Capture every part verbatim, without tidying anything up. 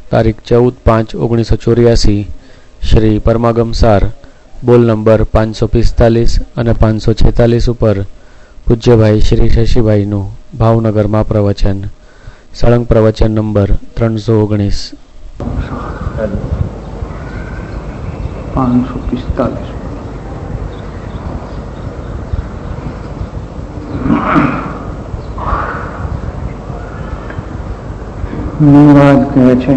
તારીખ ચૌદ પાંચ ઓગણીસો ચોર્યાસી શ્રી પરમાગમ સાર બોલ નંબર પાંચસો પિસ્તાલીસ અને પાંચસો છેતાલીસ ઉપર પૂજ્યભાઈ શ્રી શશીભાઈનું ભાવનગરમાં પ્રવચન. સળંગ પ્રવચન નંબર ત્રણસો ઓગણીસ. પાંચસો પિસ્તાલીસ. મહારાજ કહે છે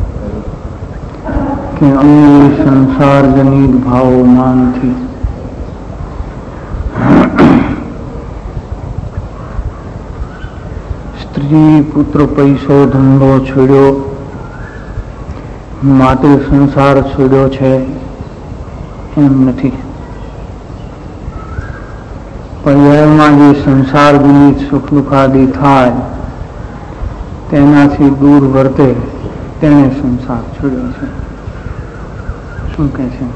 કે અમે સંસાર જનિત ભાવોમાં નથી. સ્ત્રી પુત્ર પૈસો ધંધો છોડ્યો માટે સંસાર છોડ્યો છે એમ નથી. પર્યાયમાં જે સંસાર જનિત સુખ દુઃખાદી થાય તેનાથી દૂર વર્તે તેને સંસાર છોડ્યો છે. શું કહે છે?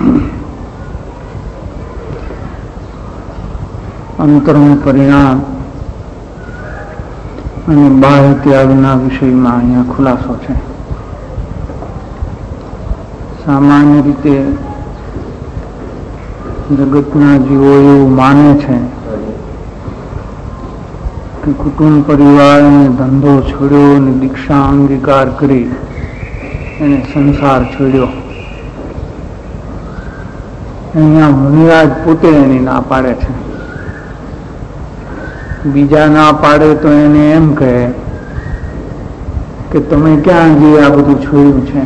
અંતરનું પરિણામ અને બાહ્ય ત્યાગના વિષયમાં અહીંયા ખુલાસો છે. સામાન્ય રીતે જગતના જીવો એવું માને છે કે કુટુંબ પરિવાર અને ધંધો છોડ્યો અને દીક્ષા અંગીકાર કરી એને સંસાર છોડ્યો. અહીંયા મુનિરાજ પોતે એની ના પાડે છે. બીજા ના પાડે તો એને એમ કહે કે તમે ક્યાં જે આ બધું છોડ્યું છે,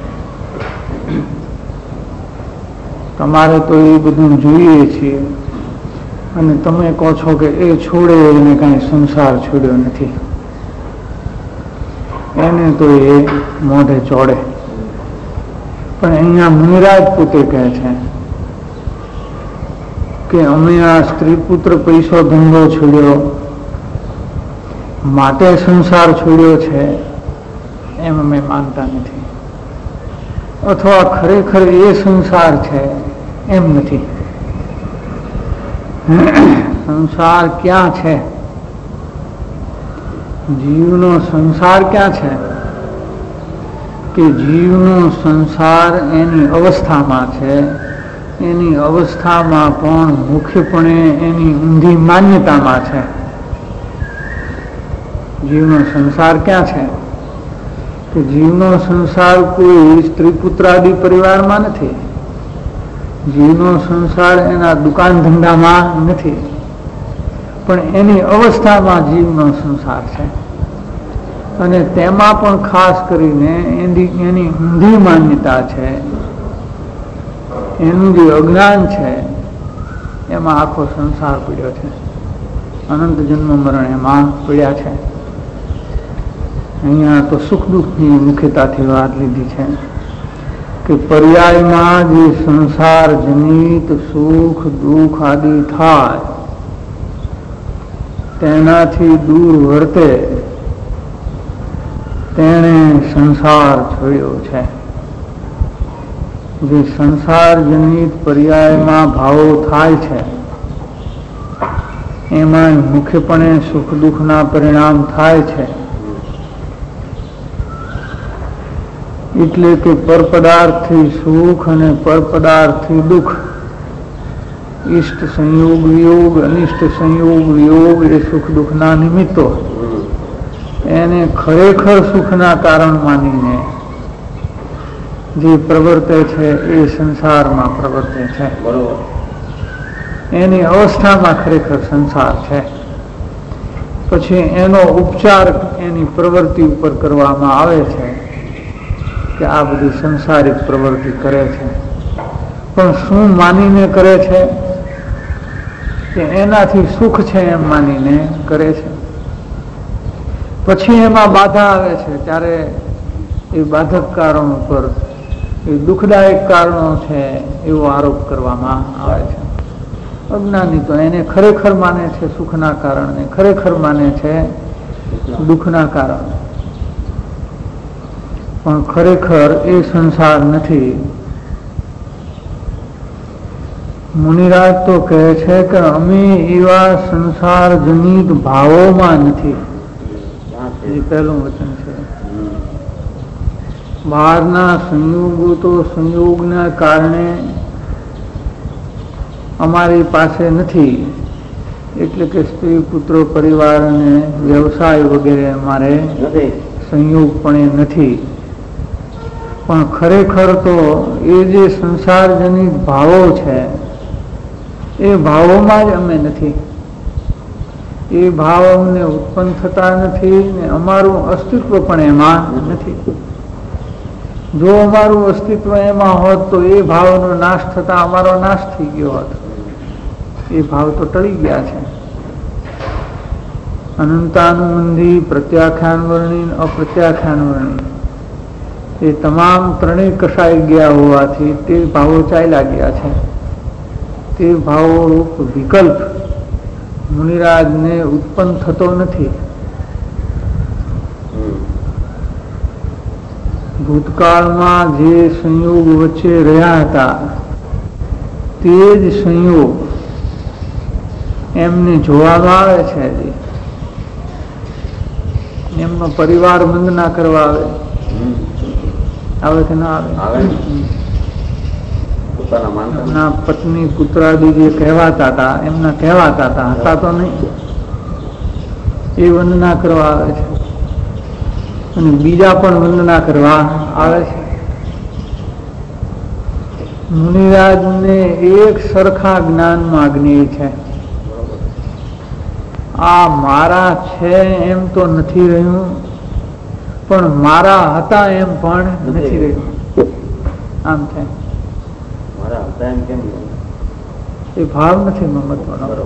તમારે તો એ બધું જોઈએ છીએ અને તમે કહો છો કે એ છોડે એને કઈ સંસાર છોડ્યો નથી. એને તો એ મોઢે ચોડે. પણ અહીંયા મુનિરાજ પોતે કહે છે કે અમે આ સ્ત્રી પુત્ર પૈસો ધંધો છોડ્યો માટે સંસાર છોડ્યો છે એમ અમે માનતા નથી, અથવા ખરેખર એ સંસાર છે એમ નથી. સંસાર ક્યાં છે? જીવનો સંસાર ક્યાં છે? કે જીવનો સંસાર એની અવસ્થામાં છે. એની અવસ્થામાં પણ મુખ્યપણે એની ઊંધી માન્યતામાં છે. જીવનો સંસાર ક્યાં છે? કે જીવનો સંસાર કોઈ સ્ત્રી પુત્રાદિ પરિવારમાં નથી. જીવનો સંસાર એના દુકાન ધંધામાં નથી, પણ એની અવસ્થામાં જીવનો સંસાર છે. અને તેમાં પણ ખાસ કરીને એની એની ઊંધી માન્યતા છે, એનું જે અજ્ઞાન છે એમાં આખો સંસાર પડ્યો છે. અનંત જન્મ મરણ એમાં પડ્યા છે. અહીંયા તો સુખ દુઃખની મુખ્યતાથી વાત લીધી છે કે પર્યાયમાં જે સંસાર જનિત સુખ દુઃખ આદિ થાય તેનાથી દૂર વર્તે તેણે સંસાર છોડ્યો છે. જે સંસાર જનિત પર્યાયમાં ભાવો થાય છે એમાં મુખ્યપણે સુખ દુઃખના પરિણામ થાય છે. એટલે કે પરપદાર્થથી સુખ અને પરપદાર્થથી દુઃખ, ઈષ્ટ સંયોગ વિયોગ, અનિષ્ટ સંયોગ વિયોગ એ સુખ દુઃખના નિમિત્તો એને ખરેખર સુખના કારણ માનીને જે પ્રવર્તે છે એ સંસારમાં પ્રવર્તે છે. એની અવસ્થામાં ખરેખર સંસાર છે. પછી એનો ઉપચાર એની પ્રવૃત્તિ ઉપર કરવામાં આવે છે કે આ બધી સંસારિક પ્રવૃત્તિ કરે છે. પણ શું માનીને કરે છે? કે એનાથી સુખ છે એમ માનીને કરે છે. પછી એમાં બાધા આવે છે ત્યારે એ બાધક કારણો પર એ દુઃખદાયક કારણો છે એવો આરોપ કરવામાં આવે છે. અજ્ઞાની તો એને ખરેખર માને છે સુખના કારણને, ખરેખર માને છે દુઃખના કારણ, પણ ખરેખર એ સંસાર નથી. મુનિરાજ તો કહે છે કે અમે એવા સંસાર જનિત ભાવોમાં નથી. એ પહેલું વચન છે. બહારના સંયોગો તો સંયોગના કારણે અમારી પાસે નથી, એટલે કે સ્ત્રી પુત્રો પરિવાર અને વ્યવસાય વગેરે અમારે સંયોગપણે નથી. પણ ખરેખર તો એ જે સંસારજનિત ભાવો છે એ ભાવોમાં જ અમે નથી. એ ભાવ અમને ઉત્પન્ન થતા નથી ને અમારું અસ્તિત્વ પણ એમાં નથી. જો અમારું અસ્તિત્વ એમાં હોત તો એ ભાવનો નાશ થતા અમારો નાશ થઈ ગયો હોત. એ ભાવ તો ટળી ગયા છે. અનંતાનુબંધી, પ્રત્યાખ્યાન વર્ણિન, અપ્રત્યાખ્યાન વર્ણિન એ તમામ ત્રણેય કસાઈ ગયા હોવાથી તે ભાવો ચાલ્યા ગયા છે. તે ભાવો રૂપ વિકલ્પ મુનિરાજને ઉત્પન્ન થતો નથી. ભૂતકાળમાં જે સંયોગ વચ્ચે રહ્યા હતા તે જ સંયોગ એમને જોવામાં આવે છે. એમનો પરિવાર વંદના કરવા આવે આવે કે ના આવે? એમના પત્ની પુત્રાદી જે કહેવાતા હતા એમના કહેવાતા હતા, હતા તો નહીં, એ વંદના કરવા આવે છે. અને બીજા પણ વંદના કરવા આવે છે. મુનિરાજને એક સરખા જ્ઞાનમાં જ્ઞેય છે. આ મારા છે એમ તો નથી રહ્યું, પણ મારા હતા એમ પણ નથી રહ્યું. આમ છે. એ ભાવ નથી મમત્વનો.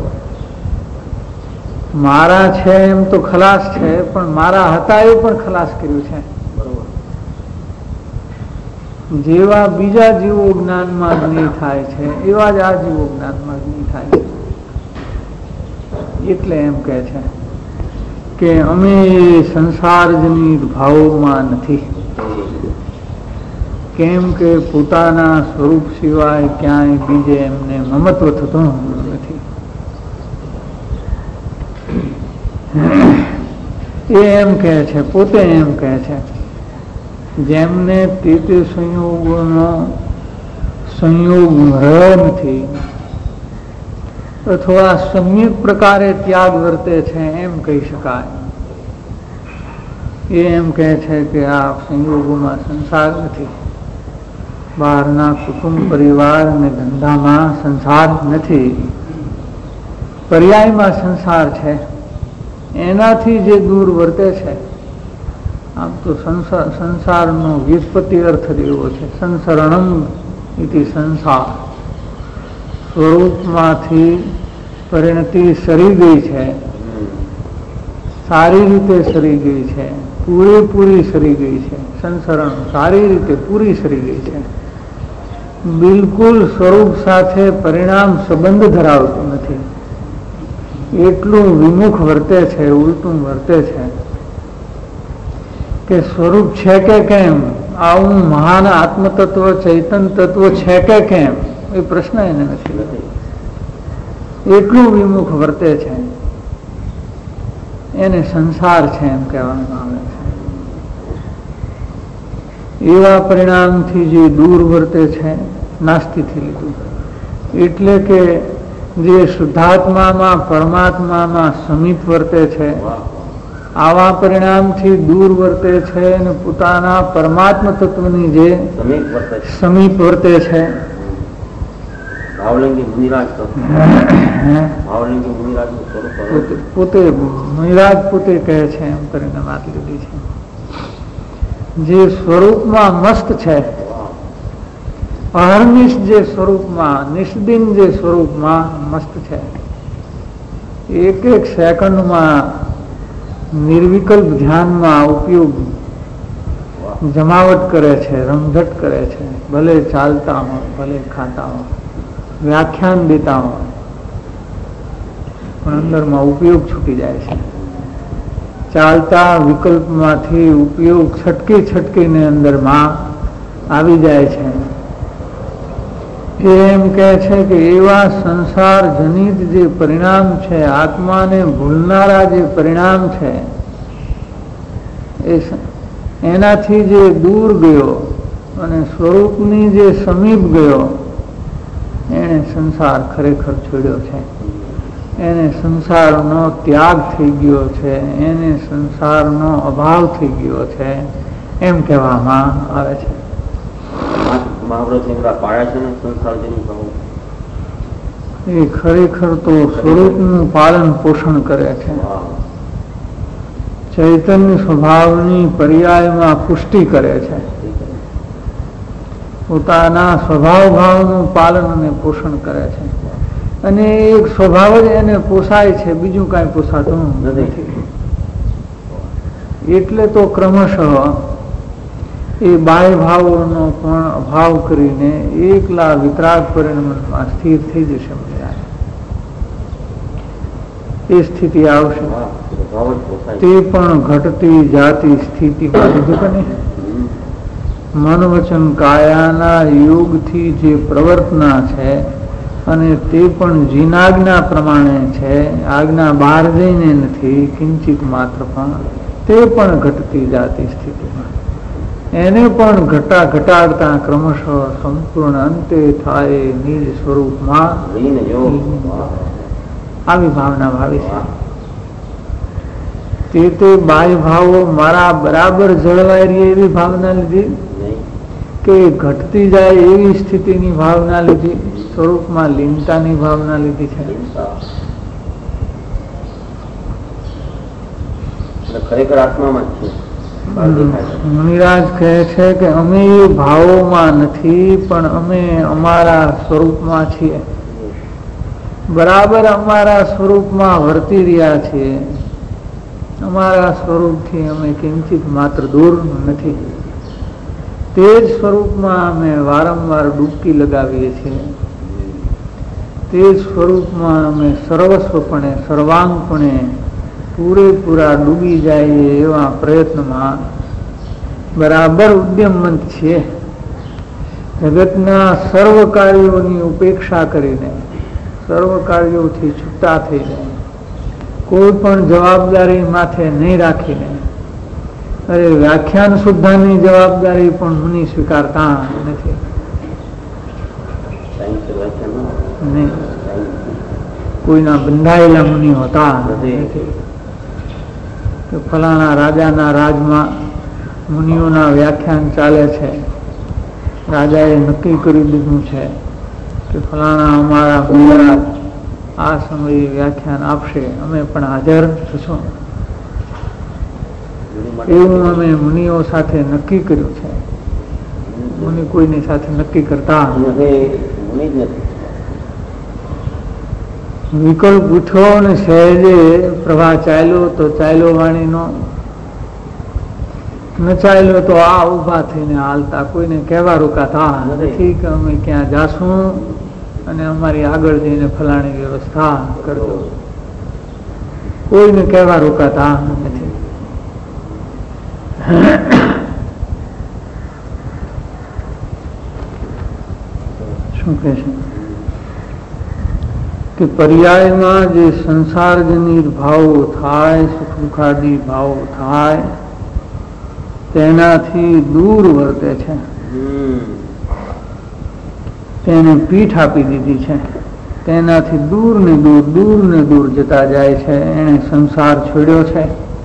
મારા છે એમ તો ખલાસ છે, પણ મારા હતા એ પણ ખલાસ કર્યું છે. જેવા બીજા જીવો જ્ઞાનમાં જ્ઞેય થાય છે એવા જ આ જીવો જ્ઞાનમાં જ્ઞેય થાય છે. એટલે એમ કહે છે કે અમે સંસારજનિત ભાવોમાં નથી, કેમ કે પોતાના સ્વરૂપ સિવાય ક્યાંય બીજે એમને મમત્વ થતું નથી. એ એમ કહે છે, પોતે એમ કહે છે, જેમને તે તે સંયોગોનો સંયોગ રહ્યો નથી અથવા સમ્યક પ્રકારે ત્યાગ વર્તે છે એમ કહી શકાય. એ એમ કહે છે કે આ સંયોગોમાં સંસાર નથી. બહારના કુટુંબ પરિવાર અને ધંધામાં સંસાર નથી, પર્યાયમાં સંસાર છે. એનાથી જે દૂર વર્તે છે. આમ તો સંસાર સંસારનો વ્યુત્પત્તિ અર્થ એવો છે, સંસરણમ ઇતિ સંસાર. સ્વરૂપમાંથી પરિણતિ સરી ગઈ છે, સારી રીતે સરી ગઈ છે, પૂરેપૂરી સરી ગઈ છે. સંસરણ સારી રીતે પૂરી સરી ગઈ છે. બિલકુલ સ્વરૂપ સાથે પરિણામ સંબંધ ધરાવતું નથી. એટલું વિમુખ વર્તે છે, ઉલટું વર્તે છે કે સ્વરૂપ છે કે કેમ, આવું મહાન આત્મતત્વ ચૈતન તત્વ છે કે કેમ એ પ્રશ્ન એને નથી. એટલું વિમુખ વર્તે છે, એને સંસાર છે એમ કહેવામાં આવે છે. એવા પરિણામથી જે દૂર વર્તે છે, નાસ્તિથી લીધું. એટલે કે જે શુદ્ધાત્મામાં પરમાત્મામાં સમીપ વર્તે છે, આવા પરિણામથી દૂર વર્તે છે અને પોતાના પરમાત્મા તત્વની જે સમીપ વર્તે છે. પોતે મુનિરાજ પોતે કહે છે એમ કરીને વાત લીધી છે. જે સ્વરૂપમાં મસ્ત છે, અહર્નિશ જે સ્વરૂપમાં, નિષ્દિન જે સ્વરૂપમાં મસ્ત છે, એક એક સેકન્ડમાં નિર્વિકલ્પ ધ્યાનમાં ઉપયોગ જમાવટ કરે છે, રમઝટ કરે છે. ભલે ચાલતા હોય, ભલે ખાતા હોય, વ્યાખ્યાન દેતા હોય, પણ અંદરમાં ઉપયોગ છૂટી જાય છે. ચાલતા વિકલ્પમાંથી ઉપયોગ છટકી છટકીને અંદરમાં આવી જાય છે. એમ કહે છે કે એવા સંસાર જનિત જે પરિણામ છે, આત્માને ભૂલનારા જે પરિણામ છે, એ એનાથી જે દૂર ગયો અને સ્વરૂપની જે સમીપ ગયો એને સંસાર ખરેખર છોડ્યો છે. એને સંસારનો ત્યાગ થઈ ગયો છે, એને સંસારનો અભાવ થઈ ગયો છે એમ કહેવામાં આવે છે. એ ખરેખર તો સ્વરૂપનું પાલન પોષણ કરે છે. ચૈતન્ય સ્વભાવની પર્યાયમાં પુષ્ટિ કરે છે. પોતાના સ્વભાવ ભાવનું પાલન અને પોષણ કરે છે. અને એક સ્વભાવ જ એને પોસાય છે, બીજું કાંઈ પોસાતું નથી. એટલે તો ક્રમશઃ એ બાહ્ય ભાવોનો પણ અભાવ કરીને એકલા વિતરાગ પરિણમમાં સ્થિર થઈ જશે. એ સ્થિતિ આવશે તે પણ ઘટતી જાતી સ્થિતિમાં લીધું કે નહીં. મન વચન કાયાના યોગથી જે પ્રવર્તના છે અને તે પણ જીનાજ્ઞા પ્રમાણે છે, આજ્ઞા બહાર જઈને નથી, કિંચિત માત્ર પણ તે પણ ઘટતી જાતી સ્થિતિમાં એને પણ ઘટા ઘટાડતા ક્રમશઃ સંપૂર્ણ અંતે થાય નિજ સ્વરૂપમાં આવી ભાવના ભાવી છે. તે તે બાહ્ય ભાવો મારા બરાબર જળવાઈ રહી એવી ભાવના લીધી કે ઘટતી જાય એવી સ્થિતિની ભાવના લીધી, સ્વરૂપમાં લીનતાની ભાવના લીધી છે. ખરેખર આત્મામાં જ છે. મુનિરાજ કહે છે કે અમે એ ભાવોમાં નથી, પણ અમે અમારા સ્વરૂપમાં છીએ. બરાબર અમારા સ્વરૂપમાં વર્તી રહ્યા છીએ. અમારા સ્વરૂપથી અમે કિંચિત માત્ર દૂર નથી. તે જ સ્વરૂપમાં અમે વારંવાર ડૂબકી લગાવીએ છીએ. તે જ સ્વરૂપમાં અમે સર્વસ્વપણે સર્વાંગપણે પૂરેપૂરા ડૂબી જાય એવા પ્રયત્નમાં બરાબર ઉદ્યમવંત છીએ. જગતના સર્વ કાર્યોની ઉપેક્ષા કરીને, સર્વ કાર્યોથી છૂટા થઈને, કોઈ પણ જવાબદારી માથે નહીં રાખીને, અરે વ્યાખ્યાન સુદ્ધાની જવાબદારી પણ મુનિ સ્વીકારતા નથી. નહીં, કોઈના બંધાયેલા મુનિ હોતા નથી કે ફલાણા રાજાના રાજમાં મુનિઓના વ્યાખ્યાન ચાલે છે. રાજાએ નક્કી કરી દીધું છે કે ફલાણા અમારા મહારાજ આ સમયે વ્યાખ્યાન આપશે, અમે પણ હાજર થશું. એવું અમે મુનિઓ સાથે નક્કી કર્યું છે. મુનિ કોઈની સાથે નક્કી કરતા વિકલ્પ ઉઠ્યો અને સહેજે પ્રવાહ ચાલ્યો તો ચાલ્યો વાણીનો, ન ચાલ્યો તો આ ઉભા થઈને હાલતા, કોઈને કહેવા રોકાતા નથી કે અમે ક્યાં જાશું અને અમારી આગળ જઈને ફલાણી વ્યવસ્થા કરજો. કોઈને કહેવા રોકાતા નથી. શું કહે છે કે પર્યાયમાં જે સંસારજની ભાવો થાય, સુખ દુઃખાદી ભાવો થાય, તેનાથી દૂર વર્તે છે. તેને પીઠ આપી દીધી છે. તેનાથી દૂર ને દૂર દૂર ને દૂર જતા જાય છે. એને સંસાર છોડ્યો છે.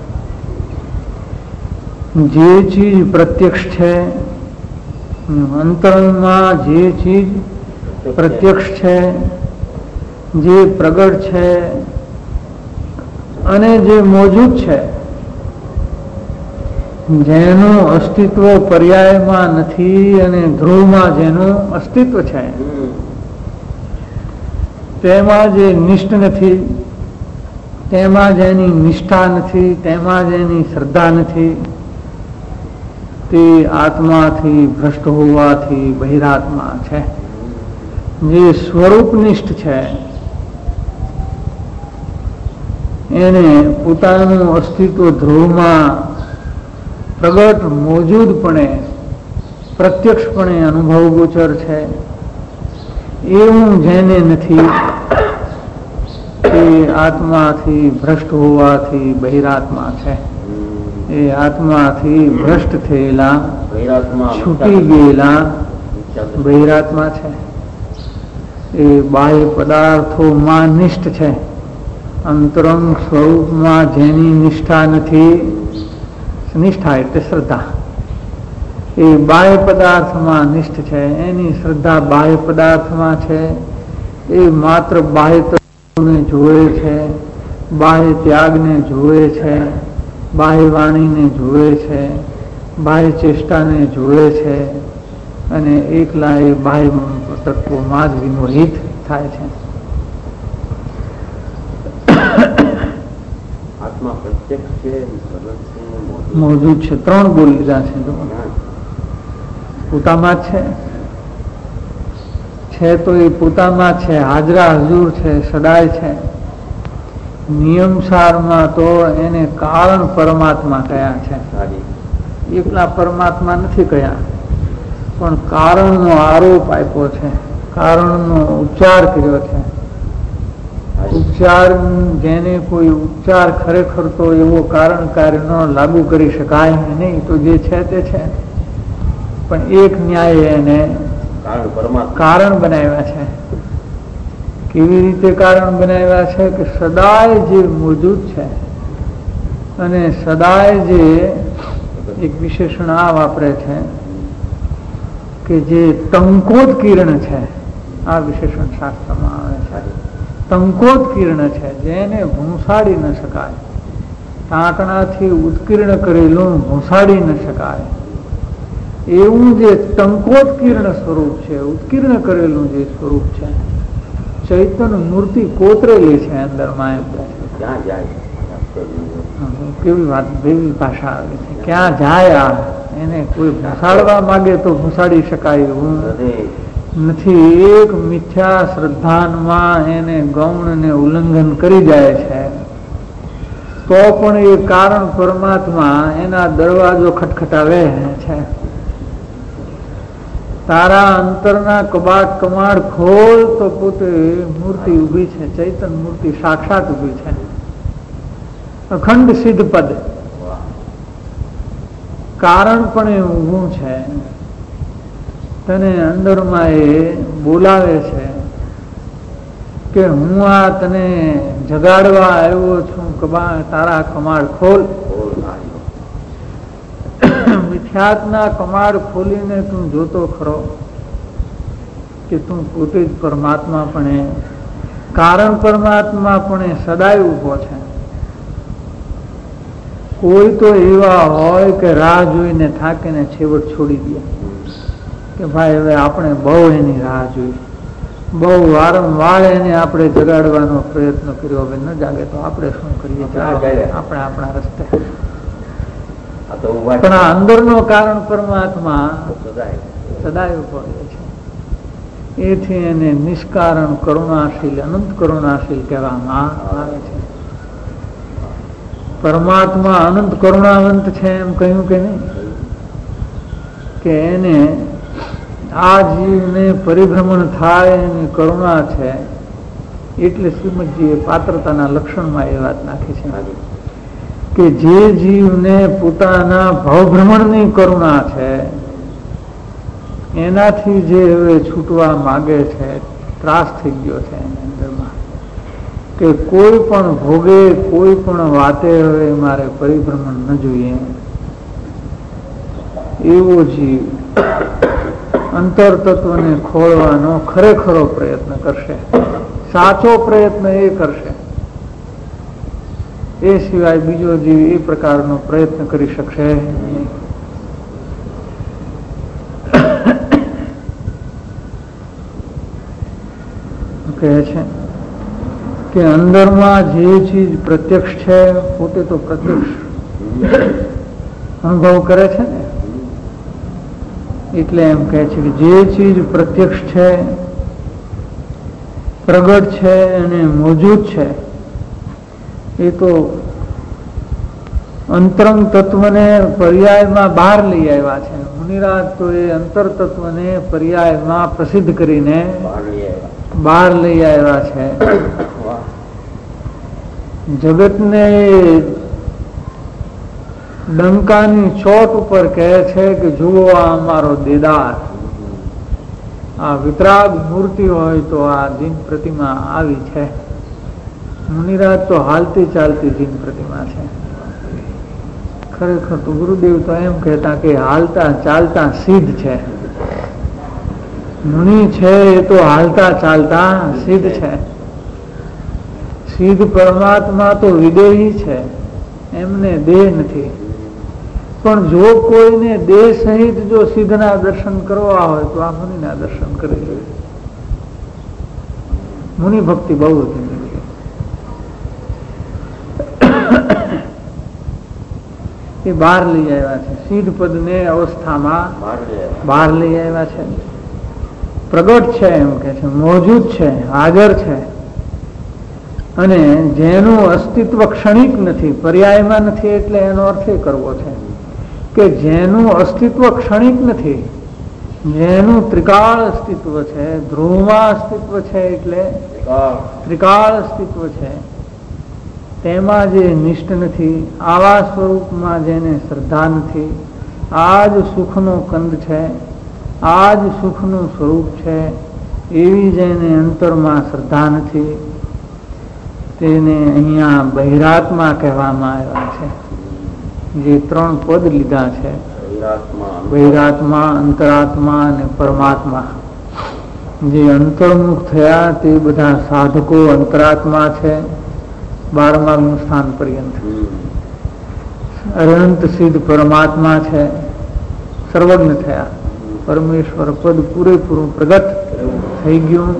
જે ચીજ પ્રત્યક્ષ છે, અંતરંગમાં જે ચીજ પ્રત્યક્ષ છે, જે પ્રગટ છે અને જે મોજૂદ છે, જેનું અસ્તિત્વ પર્યાયમાં નથી અને ધ્રુવમાં જેનું અસ્તિત્વ છે, તેમાં જે નિષ્ઠ નથી, તેમાં જેની નિષ્ઠા નથી, તેમાં જેની શ્રદ્ધા નથી, તે આત્માથી ભ્રષ્ટ હોવાથી બહિરાત્મા છે. જે સ્વરૂપનિષ્ઠ છે એને પોતાનું અસ્તિત્વ ધ્રુવમાં પ્રગટ મોજૂદપણે પ્રત્યક્ષપણે અનુભવ ગોચર છે. એવું જેને નથી તે આત્માથી ભ્રષ્ટ હોવાથી બહિરાત્મા છે. એ આત્માથી ભ્રષ્ટ થયેલા છૂટી ગયેલા બહિરાત્મા છે. એ બાહ્ય પદાર્થોમાં નિષ્ઠ છે. અંતરંગ સ્વરૂપમાં જેની નિષ્ઠા નથી, નિષ્ઠા એટલે શ્રદ્ધા, એ બાહ્ય પદાર્થમાં નિષ્ઠ છે. એની શ્રદ્ધા બાહ્ય પદાર્થમાં છે. એ માત્ર બાહ્ય તત્વોને જોવે છે, બાહ્ય ત્યાગને જોવે છે, બાહ્ય વાણીને જોવે છે, બાહ્ય ચેષ્ટાને જોવે છે અને એકલા એ બાહ્ય તત્વોમાં જ વિમોહિત થાય છે. આત્મા પ્રત્યક્ષ છે, મોજૂદ છે. ત્રણ બોલ લીધા છે. પોતામાં જ છે છે તો એ પોતામાં છે, હાજરા હજુર છે, સદાય છે. નિયમસારમાં તો એને કારણ પરમાત્મા કયા છે. એકલા પરમાત્મા નથી કયા, પણ કારણનો આરોપ આપ્યો છે, કારણનો ઉચ્ચાર કર્યો છે. ઉપચાર જેને કોઈ ઉપચાર ખરેખર તો એવો કારણ કાર્યનો લાગુ કરી શકાય નહીં, તો જે છે તે છે. પણ એક ન્યાય એને કારણ બનાવ્યા છે. કેવી રીતે કારણ બનાવ્યા છે કે સદાય જે મોજૂદ છે અને સદાય જે એક વિશેષણ આ વાપરે છે કે જે તંકોત કિરણ છે, આ વિશેષણ શાસ્ત્રમાં આવે છે. તંકોત કિરણ છે જેને ભૂંસાડી ન શકાય, ટાંકણાથી ઉત્કીર્ણ કરેલું ભૂંસાડી ન શકાય એવું જે ટંકોત કિરણ સ્વરૂપ છે, ઉત્કીર્ણ કરેલું જે સ્વરૂપ છે, ચૈતન્ય મૂર્તિ કોતરેલી છે અંદરમાં. એમ કેવી વાત, કેવી ભાષા આવે છે. ક્યાં જાય એને કોઈ ભૂસાડવા માંગે તો ભૂસાડી શકાય એવું નથી. એક મિથ્યા શ્રદ્ધાનમાં એને ગૌણ ને ઉલ્લંઘન કરી જાય છે તો પણ એ કારણ પરમાત્મા એના દરવાજો ખટખટાવે છે. તારા અંતરના કબાટ કમાડ ખોલ તો પોતે મૂર્તિ ઉભી છે, ચૈતન્ય મૂર્તિ સાક્ષાત ઉભી છે, અખંડ સિદ્ધ પદ. કારણ પણ એ ઊભું છે, તને અંદરમાં એ બોલાવે છે કે હું આ તને જગાડવા આવ્યો છું, કબા તારા કમાડ ખોલ. મિથ્યાત્મના કમાડ ખોલીને તું જોતો ખરો કે તું પોતે જ પરમાત્મા પણ કારણ પરમાત્મા પણ સદાય ઉભો છે. કોઈ તો એવા હોય કે રાહ જોઈને થાકીને છેવટ છોડી દે કે ભાઈ હવે આપણે બહુ એની રાહ જોઈ, બહુ વારંવાર એને આપણે જગાડવાનો પ્રયત્ન કર્યો, હવે ન જાગે તો આપણે શું કરીએ, આપણે આપણા રસ્તે. પણ આ અંદરનો કારણ પરમાત્મા સદાય ઉભો રહે છે. એથી એને નિષ્કારણ કરુણાશીલ, અનંત કરુણાશીલ કહેવામાં આવે છે. પરમાત્મા અનંત કરુણાવંત છે એમ કહ્યું કે નહીં, કે એને આ જીવને પરિભ્રમણ થાય એની કરુણા છે. એટલે શ્રીમદજીએ પાત્રતાના લક્ષણમાં એ વાત નાખી છે કે જે જીવને પોતાના ભવભ્રમણની કરુણા છે એનાથી જે હવે છૂટવા માગે છે, ત્રાસ થઈ ગયો છે એની અંદરમાં કે કોઈ પણ ભોગે, કોઈ પણ વાતે હવે મારે પરિભ્રમણ ન જોઈએ, એવો જીવ અંતર તત્વને ખોળવાનો ખરેખરો પ્રયત્ન કરશે, સાચો પ્રયત્ન એ કરશે. એ સિવાય બીજો જીવ એ પ્રકારનો પ્રયત્ન કરી શકશે નહીં. કહે છે કે અંદરમાં જે ચીજ પ્રત્યક્ષ છે પોતે તો પ્રત્યક્ષ અનુભવ કરે છે ને, એટલે એમ કહે છે કે જે ચીજ પ્રત્યક્ષ છે, પ્રગટ છે અને મોજૂદ છે એ તો અંતરંગ તત્વને પર્યાયમાં બહાર લઈ આવ્યા છે. મુનિરાજ તો એ અંતર તત્વને પર્યાયમાં પ્રસિદ્ધ કરીને બહાર લઈ આવ્યા છે. જગતને ડંકાની ચોટ ઉપર કહે છે કે જુઓ આ અમારો દેદાર. આ વિતરાગ મૂર્તિ હોય તો આ જીન પ્રતિમા આવી છે. મુનિરાજ તો હાલતી ચાલતી જીન પ્રતિમા છે. ખરેખર તો ગુરુદેવ તો એમ કહેતા કે હાલતા ચાલતા સિદ્ધ છે. મુનિ છે એ તો હાલતા ચાલતા સિદ્ધ છે. સિદ્ધ પરમાત્મા તો વિદેહી છે, એમને દેહ નથી. પણ જો કોઈને દેહ સહિત જો સિદ્ધના દર્શન કરવા હોય તો આ મુનિના દર્શન કરી લે. મુનિ ભક્તિ બહુ હતી. એ બહાર લઈ આવ્યા છે. સિદ્ધ પદ ને અવસ્થામાં બહાર લઈ આવ્યા છે. પ્રગટ છે, એમ કે છે, મોજૂદ છે, હાજર છે. અને જેનું અસ્તિત્વ ક્ષણિક નથી, પર્યાયમાં નથી, એટલે એનો અર્થ એ કરવો છે કે જેનું અસ્તિત્વ ક્ષણિક નથી, જેનું ત્રિકાળ અસ્તિત્વ છે, ધ્રુવમાં અસ્તિત્વ છે, એટલે ત્રિકાળ અસ્તિત્વ છે, તેમાં જે નિષ્ઠ નથી, આવા સ્વરૂપમાં જેને શ્રદ્ધા નથી, આ જ સુખનો કંદ છે, આ જ સુખનું સ્વરૂપ છે, એવી જેને અંતરમાં શ્રદ્ધા નથી, તેને અહીંયા બહિરાત્મા કહેવામાં આવ્યા છે. જે ત્રણ પદ લીધા છે, બહિરાત્મા, અંતરાત્મા અને પરમાત્મા. જે અંતર્મુખ થયા તે બધા સાધકો અંતરાત્મા છે, બારમાનું સ્થાન પર્યંત. અનંત સિદ્ધ પરમાત્મા છે, સર્વજ્ઞ થયા. પરમેશ્વર પદ પૂરેપૂરું પ્રગટ થઈ ગયું.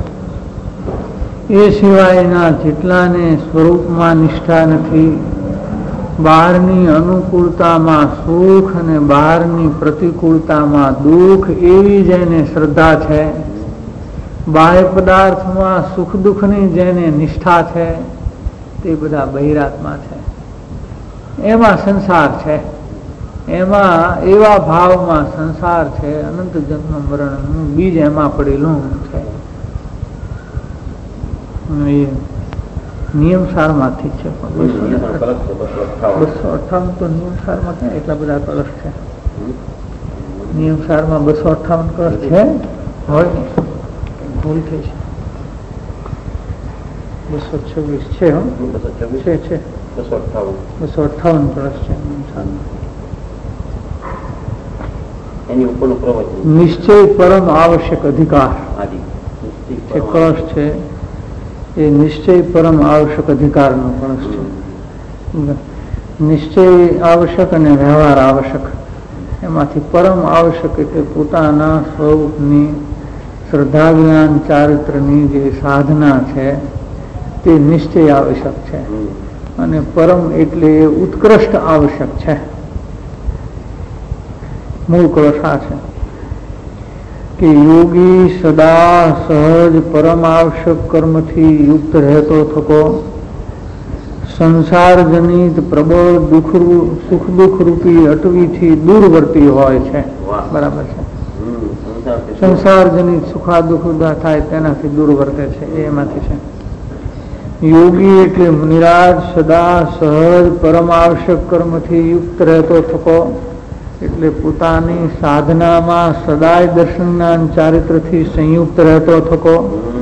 એ સિવાયના જેટલાને સ્વરૂપમાં નિષ્ઠા નથી, બહારની અનુકૂળતામાં સુખ અને બહારની પ્રતિકૂળતામાં દુઃખ, એવી જેને શ્રદ્ધા છે, બાહ્ય પદાર્થમાં સુખ દુઃખની જેને નિષ્ઠા છે, તે બધા બહિરાત્મા છે. એમાં સંસાર છે, એમાં એવા ભાવમાં સંસાર છે, અનંત જન્મ મરણનું બીજ એમાં પડેલું છે. નિયમ સારમાંથી છે, પણ બસો અઠાવન તો નિયમ સારમાં ક્યાં એટલા બધા કલશ છે? નિયમ સારમાં બસો અઠાવન કલશ છે, હોય ને ભૂલ થઈ છે. બસો છવ્વીસ છે, છે છે બસો અઠાવન બસો અઠાવન કલશ છે નિયમ સારમાં. એની ઉપરનું પ્રવચન નિશ્ચય પરમ આવશ્યક અધિકાર જે કળશ છે, એ નિશ્ચય પરમ આવશ્યક અધિકારનો કળશ છે. નિશ્ચય આવશ્યક અને વ્યવહાર આવશ્યક, એમાંથી પરમ આવશ્યક એટલે પોતાના સ્વરૂપની શ્રદ્ધા જ્ઞાન ચારિત્રની જે સાધના છે તે નિશ્ચય આવશ્યક છે. અને પરમ એટલે ઉત્કૃષ્ટ આવશ્યક છે. મૂળ કળશ આ છે કે યોગી સદા સહજ પરમ આવશ્યક કર્મથી યુક્ત રહેતો થકો સંસાર જનિત પ્રબળ દુઃખ સુખ દુઃખ રૂપી અટવીથી દૂરવર્તી હોય છે. બરાબર છે. સંસાર જનિત સુખા દુઃખ થાય તેનાથી દૂર વર્તે છે, એમાંથી છે. યોગી એટલે મુનિરાજ સદા સહજ પરમ આવશ્યક કર્મથી યુક્ત રહેતો થકો, એટલે પોતાની સાધનામાં સદાય દર્શન જ્ઞાન ચારિત્રથી સંયુક્ત રહેતો થકો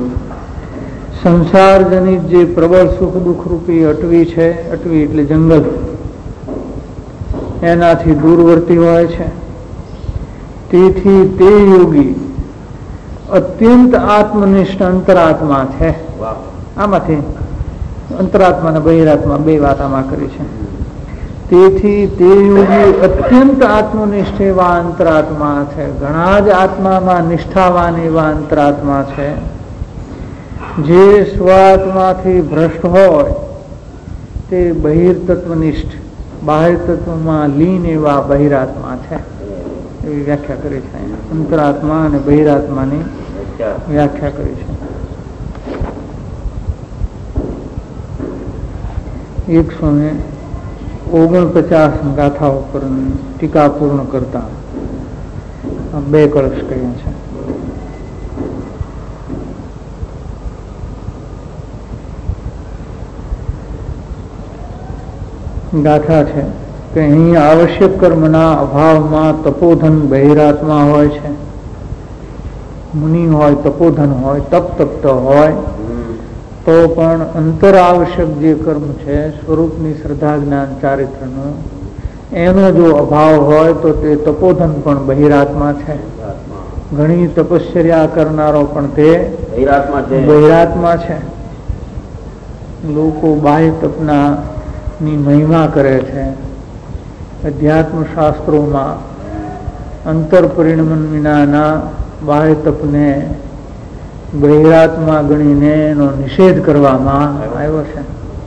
સંસાર જનિત જે પ્રબળ સુખ દુઃખ રૂપી અટવી છે, અટવી એટલે જંગલ, એનાથી દૂરવર્તી હોય છે. તેથી તે યોગી અત્યંત આત્મનિષ્ઠ અંતરાત્મા છે. આમાંથી અંતરાત્મા અને બહિરાત્મા બે વાત આમાં કરી છે. તેથી તે યોગી અત્યંત આત્મનિષ્ઠ એવા અંતરાત્મા છે, ઘણા જ આત્મામાં નિષ્ઠાવાન એવા અંતરાત્મા છે. જે સ્વાત્માથી ભ્રષ્ટ હોય તે બહિર્તત્વનિષ્ઠ, બાહ્ય તત્વમાં લીન એવા બહિરાત્મા છે. એવી વ્યાખ્યા કરી છે. અંતરાત્મા અને બહિરાત્માની વ્યાખ્યા કરી છે. એકસો ને ઓગણપચાસ ગાથાઓ પર ટીકા પૂર્ણ કરતા બે કળશ કહ્યા છે. ગાથા છે કે અહીં આવશ્યક કર્મના અભાવમાં તપોધન બહિરાત્મા હોય છે. મુનિ હોય, તપોધન હોય, તપ તપ્ત હોય, તો પણ અંતર આવશ્યક જે કર્મ છે સ્વરૂપની શ્રદ્ધા જ્ઞાન ચારિત્રનું, એનો જો અભાવ હોય તો તે તપોધન પણ બહિરાત્મા છે. ઘણી તપશ્ચર્યા કરનારો પણ તે બહિરાત્મા છે. લોકો બાહ્ય તપના ની મહિમા કરે છે. અધ્યાત્મ શાસ્ત્રોમાં અંતર પરિણમન વિનાના બાહ્ય તપને બહિરાત્મા ગણીને એનો નિષેધ કરવામાં આવ્યો છે.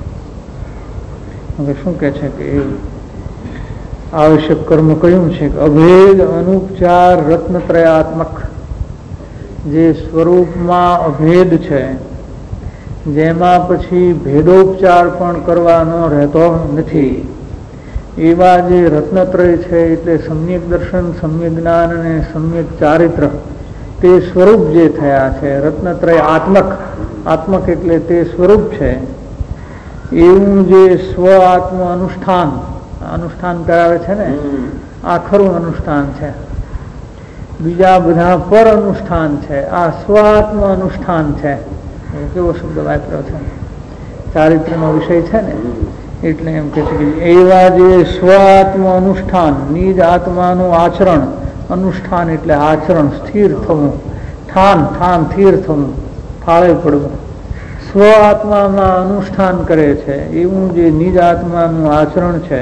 હવે શું કે છે કે આવશ્યક કર્મ કયું છે કે અભેદ અનુપચાર રત્નત્રયાત્મક, જે સ્વરૂપમાં અભેદ છે, જેમાં પછી ભેદોપચાર પણ કરવાનો રહેતો નથી, એવા જે રત્નત્રય છે એટલે સમ્યક દર્શન, સમ્યક જ્ઞાન અને સમ્યક ચારિત્ર, તે સ્વરૂપ જે થયા છે રત્નત્રય આત્મક, આત્મક એટલે તે સ્વરૂપ છે, એવું જે સ્વ આત્મ અનુષ્ઠાન અનુષ્ઠાન કરાવે છે ને, આ ખરું અનુષ્ઠાન છે. બીજા બધા પર અનુષ્ઠાન છે, આ સ્વ આત્મ અનુષ્ઠાન છે. કેવો શબ્દ વાપર્યો છે, ચારિત્રનો વિષય છે ને, એટલે એમ કે છે કે એવા જે સ્વ આત્મ અનુષ્ઠાન, નિજ આત્માનું આચરણ, અનુષ્ઠાન એટલે આચરણ, સ્થિર થવું, ઠાન ઠાન સ્થિર થવું, ફાળે પડવું, સ્વ આત્મામાં અનુષ્ઠાન કરે છે, એવું જે નિજ આત્માનું આચરણ છે,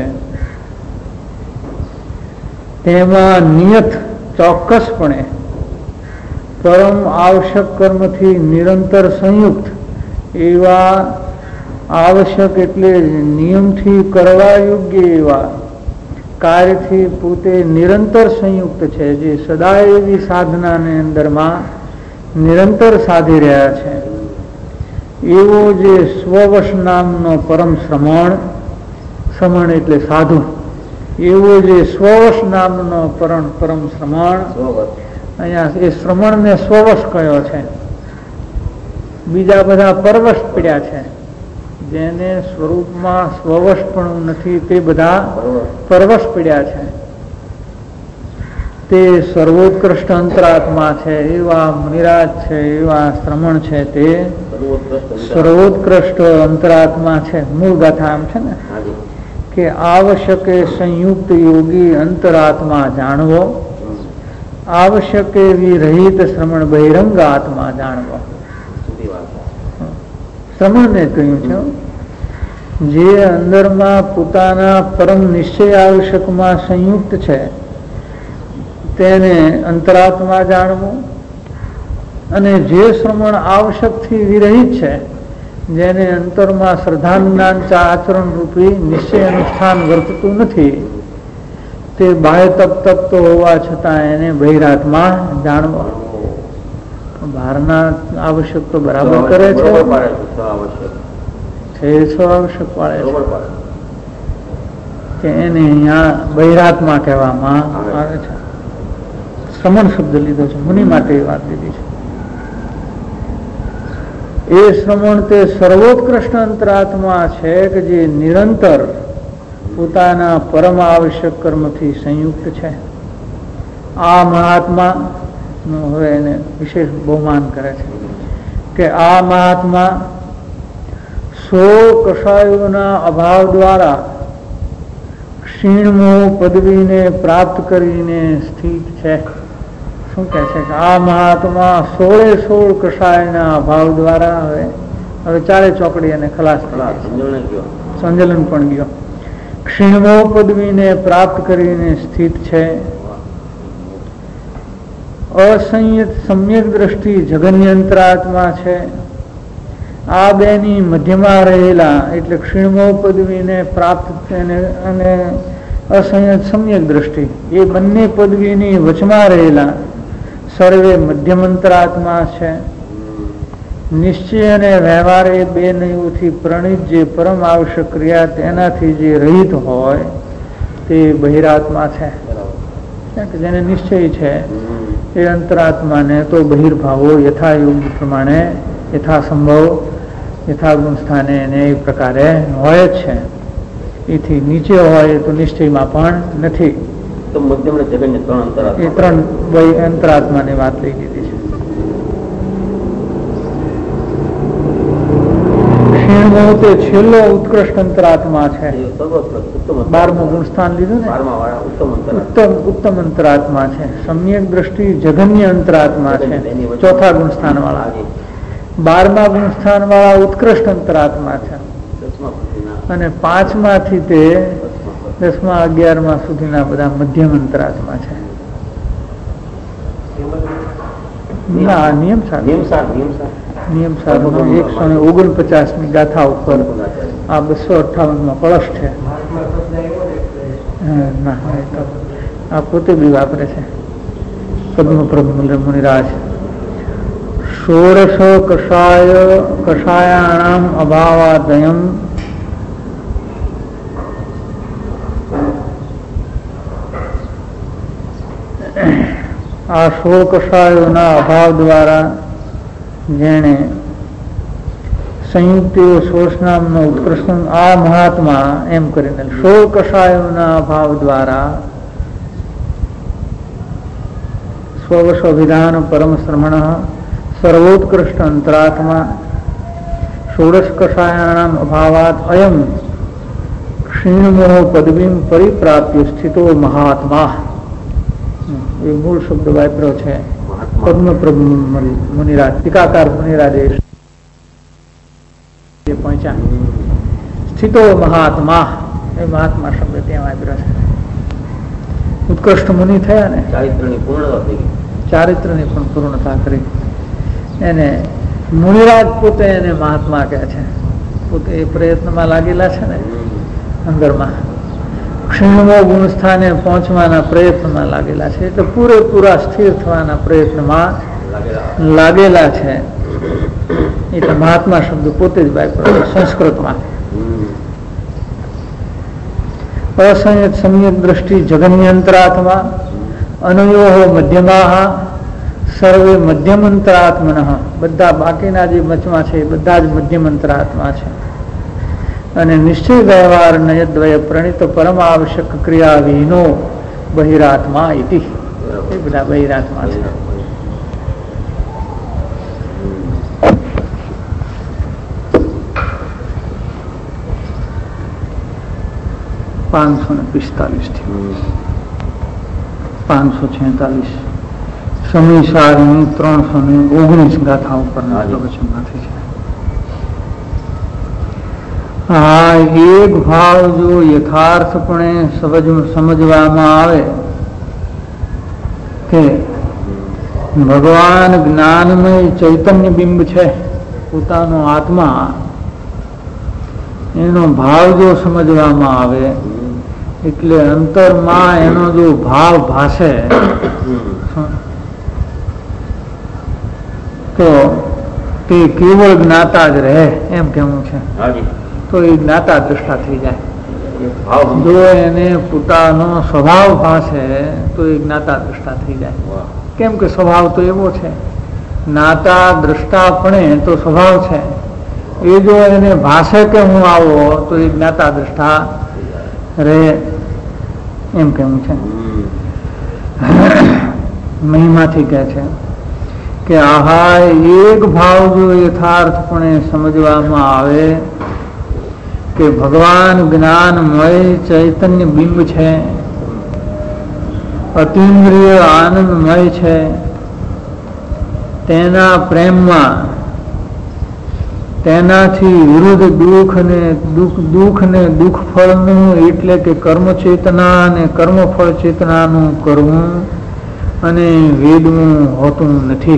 તેમાં નિયત ચોક્કસપણે પરમ આવશ્યક કર્મથી નિરંતર સંયુક્ત એવા, આવશ્યક એટલે નિયમથી કરવા યોગ્ય એવા કાર્યથી પોતે નિરંતર સંયુક્ત છે, જે સદાય એવી સાધનાને અંદરમાં નિરંતર સાધી રહ્યા છે, એવો જે સ્વવશ નામનો પરમ શ્રમણ, શ્રમણ એટલે સાધુ, એવો જે સ્વવશ નામનો પરમ પરમ શ્રમણ, અહીંયા એ શ્રમણને સ્વવશ કયો છે. બીજા બધા પરવશ પડ્યા છે, જેને સ્વરૂપમાં સ્વવશ પણ નથી તે બધા પરવશ પડ્યા છે. તે સર્વોત્કૃષ્ટ અંતરાત્મા છે, એવા મુનિરાજ છે, એવા શ્રમણ છે, તે સર્વોત્કૃષ્ટ અંતરાત્મા છે. મૂળ ગાથા આમ છે ને કે આવશ્યક સંયુક્ત યોગી અંતરાત્મા જાણવો, આવશ્યક વિરહિત શ્રમણ બહિરંગ આત્મા જાણવો. શ્રમણને કહ્યું છે જે અંદરમાં પોતાના પરમ નિશ્ચય આવશ્યકમાં સંયુક્ત છે, તેને અંતરાત્મા જાણવું, અને જે શ્રમણ આવશ્યકથી વિરહિત છે, જેને અંતરમાં શ્રદ્ધા જ્ઞાન આચરણ રૂપી નિશ્ચય અનુષ્ઠાન વર્તતું નથી, તે બાહ્ય તપ તપતો હોવા છતાં એને બહિરાત્મા જાણવો. બહારના આવશ્યક તો બરાબર કરે છે, છ આવશ્યક પાળે છે, એને અહીંયા બહિરાત્મા કહેવામાં આવે છે. શ્રમણ શબ્દ લીધો છે, મુનિ માટે એ વાત લીધી છે. એ શ્રમણ તે સર્વોત્કૃષ્ટ અંતરાત્મા છે કે જે નિરંતર પોતાના પરમ આવશ્યક કર્મથી સંયુક્ત છે. આ મહાત્મા નું હવે એને વિશેષ બહુમાન કરે છે કે આ મહાત્મા સો કષાયોના અભાવ દ્વારા ક્ષીણમો પદવીને પ્રાપ્ત કરીને સ્થિત છે. શું કહે છે કે આ મહાત્મા સોળે સોળ કષાયના અભાવ દ્વારા હવે હવે ચારે ચોકડી અને ખલાસ સંજલન પણ ગયો, ક્ષીણમો પદવીને પ્રાપ્ત કરીને સ્થિત છે. અસંયત સમ્યક દ્રષ્ટિ જગન્ય અંતરાત્મા છે. આ બેની મધ્યમાં રહેલા એટલે ક્ષીણમો પદવીને પ્રાપ્ત અને અસંયત સમ્યક દ્રષ્ટિ એ બંને પદવીની વચમાં રહેલા સર્વે મધ્યમ અંતરાત્મા છે. નિશ્ચય અને વ્યવહાર એ બે નયુથી પ્રણિત જે પરમ આવશ્યક ક્રિયા તેનાથી જે રહિત હોય તે બહિરાત્મા છે. જેને નિશ્ચય છે એ અંતરાત્માને તો બહિર્ભાવો યથા યોગ પ્રમાણે યથા સંભવ યથા ગુણ સ્થાને એને એ પ્રકારે હોય જ છે. એથી નીચે હોય તો નિશ્ચયમાં પણ નથી. તો મધ્યમ અને જગન્ય ત્રણ અંતરાત્મા, એ ત્રણ વય અંતરાત્માની વાત લઈ લીધી છે. ક્ષીણમો તે છેલ્લો ઉત્કૃષ્ટ અંતરાત્મા છે. બારમું ગુણસ્થાન લીધું ને, ઉત્તમ ઉત્તમ અંતરાત્મા છે. સમ્યક દ્રષ્ટિ જગન્ય અંતરાત્મા છે, ચોથા ગુણસ્થાન વાળા. બારમા ગુણસ્થાન વાળા ઉત્કૃષ્ટ અંતરાત્મા છે, અને પાંચમાંથી તે દસમા અગિયારમા સુધીના બધા મધ્યમ અંતરાત્મા છે. ના, નિયમ સાર નિયમ સાર એકસો ને ઓગણપચાસમી ગાથા ઉપર આ બસો અઠાવન માં કળશ છે. ના, આ પોતે બી વાપરે છે પદ્મપ્રભ મુનિરાજ. ષોડશ કષાય કષાયાણામ અભાવાદયમ આ સોળ કષાયોના અભાવ દ્વારા જેણે સંયુક્ત સોળ નામનો ઉત્કૃષ્ટ આ મહાત્મા એમ કરીને સોળ કષાયોના અભાવ દ્વારા સ્વવશ વિધાન પરમ શ્રમણ સર્વોત્કૃષ્ટ અંતરાત્મા ષોડશ કષાયાણામ અભાવાત અયમ ક્ષીણમોહ પદવીમ પરિપ્રાપ્ય સ્થિતો મહાત્મા. એ મૂળ શબ્દ વાપર્યો છે પદ્મપ્રભ મુનિરાજ, ટીકાકાર મુનિરાજે પહોંચ્યા. સ્થિતો મહાત્મા, એ મહાત્મા શબ્દ ત્યાં વાપર્યો છે. ઉત્કૃષ્ટ મુનિ થયા ને, ચારિત્રની પૂર્ણતા થઈ ગઈ, ચારિત્રની પણ પૂર્ણતા કરી. એને મુનિરાજ પોતે એને મહાત્મા કહે છે. પોતે એ પ્રયત્નમાં લાગેલા છે ને, અંદરમાં ક્ષીણમો ગુણ સ્થાને પહોંચવાના પ્રયત્નમાં લાગેલા છે, એટલે પૂરેપૂરા સ્થિર થવાના પ્રયત્નમાં લાગેલા છે. એટલે મહાત્મા શબ્દ પોતે જ વાપર્યો સંસ્કૃતમાં. અસંયત સમ્યક દ્રષ્ટિ જગન્ય અંતરાત્મા અનયો મધ્યમા સર્વે મધ્યમ અંતરાત્મન. બધા બાકીના જે મચમાં છે એ બધા જ મધ્યમ અંતરાત્મા છે. અને નિશ્ચય વ્યવહાર નયદ્વય પ્રણિત પરમ આવશ્યક ક્રિયા વિનો બહિરાત્મા ઇતિ. એ બધા બહિરાત્મા છે. પાંચસો ને પિસ્તાલીસ થી પાંચસો છેતાલીસ સમયસારની ત્રણસો ને ઓગણીસ ગાથા ઉપરના પ્રવચનમાંથી છે. હા, એક ભાવ જો યથાર્થપણે સમજવામાં આવે કે ભગવાન જ્ઞાનમય ચૈતન્ય બિંબ છે, પોતાનો આત્મા, એનો ભાવ જો સમજવામાં આવે એટલે અંતરમાં એનો જો ભાવ ભાસે તો તે કેવળ જ્ઞાતા જ રહે એમ કેવું છે. તો એ જ્ઞાતા દ્રષ્ટા થઈ જાય. જો એને પોતાનો સ્વભાવ ભાસે તો એ જ્ઞાતા દ્રષ્ટા થઈ જાય. કેમ કે સ્વભાવ તો એવો છે, જ્ઞાતા દ્રષ્ટાપણે તો સ્વભાવ છે. એ જો એને ભાસે કે હું આવો તો એ જ્ઞાતા દ્રષ્ટા રહે એમ કેવું છે. મહિમાથી કહે છે કે આહા, એક ભાવ જો યથાર્થપણે સમજવામાં આવે કે ભગવાન જ્ઞાનમય ચૈતન્ય બિંબ છે, અતિન્દ્રિય આનંદમય છે, તેના પ્રેમમાં તેનાથી વિરુદ્ધ દુઃખ ને દુઃખ દુઃખ ને દુઃખ ફળનું એટલે કે કર્મ ચેતના અને કર્મફળ ચેતનાનું કરવું અને વેદવું હોતું નથી.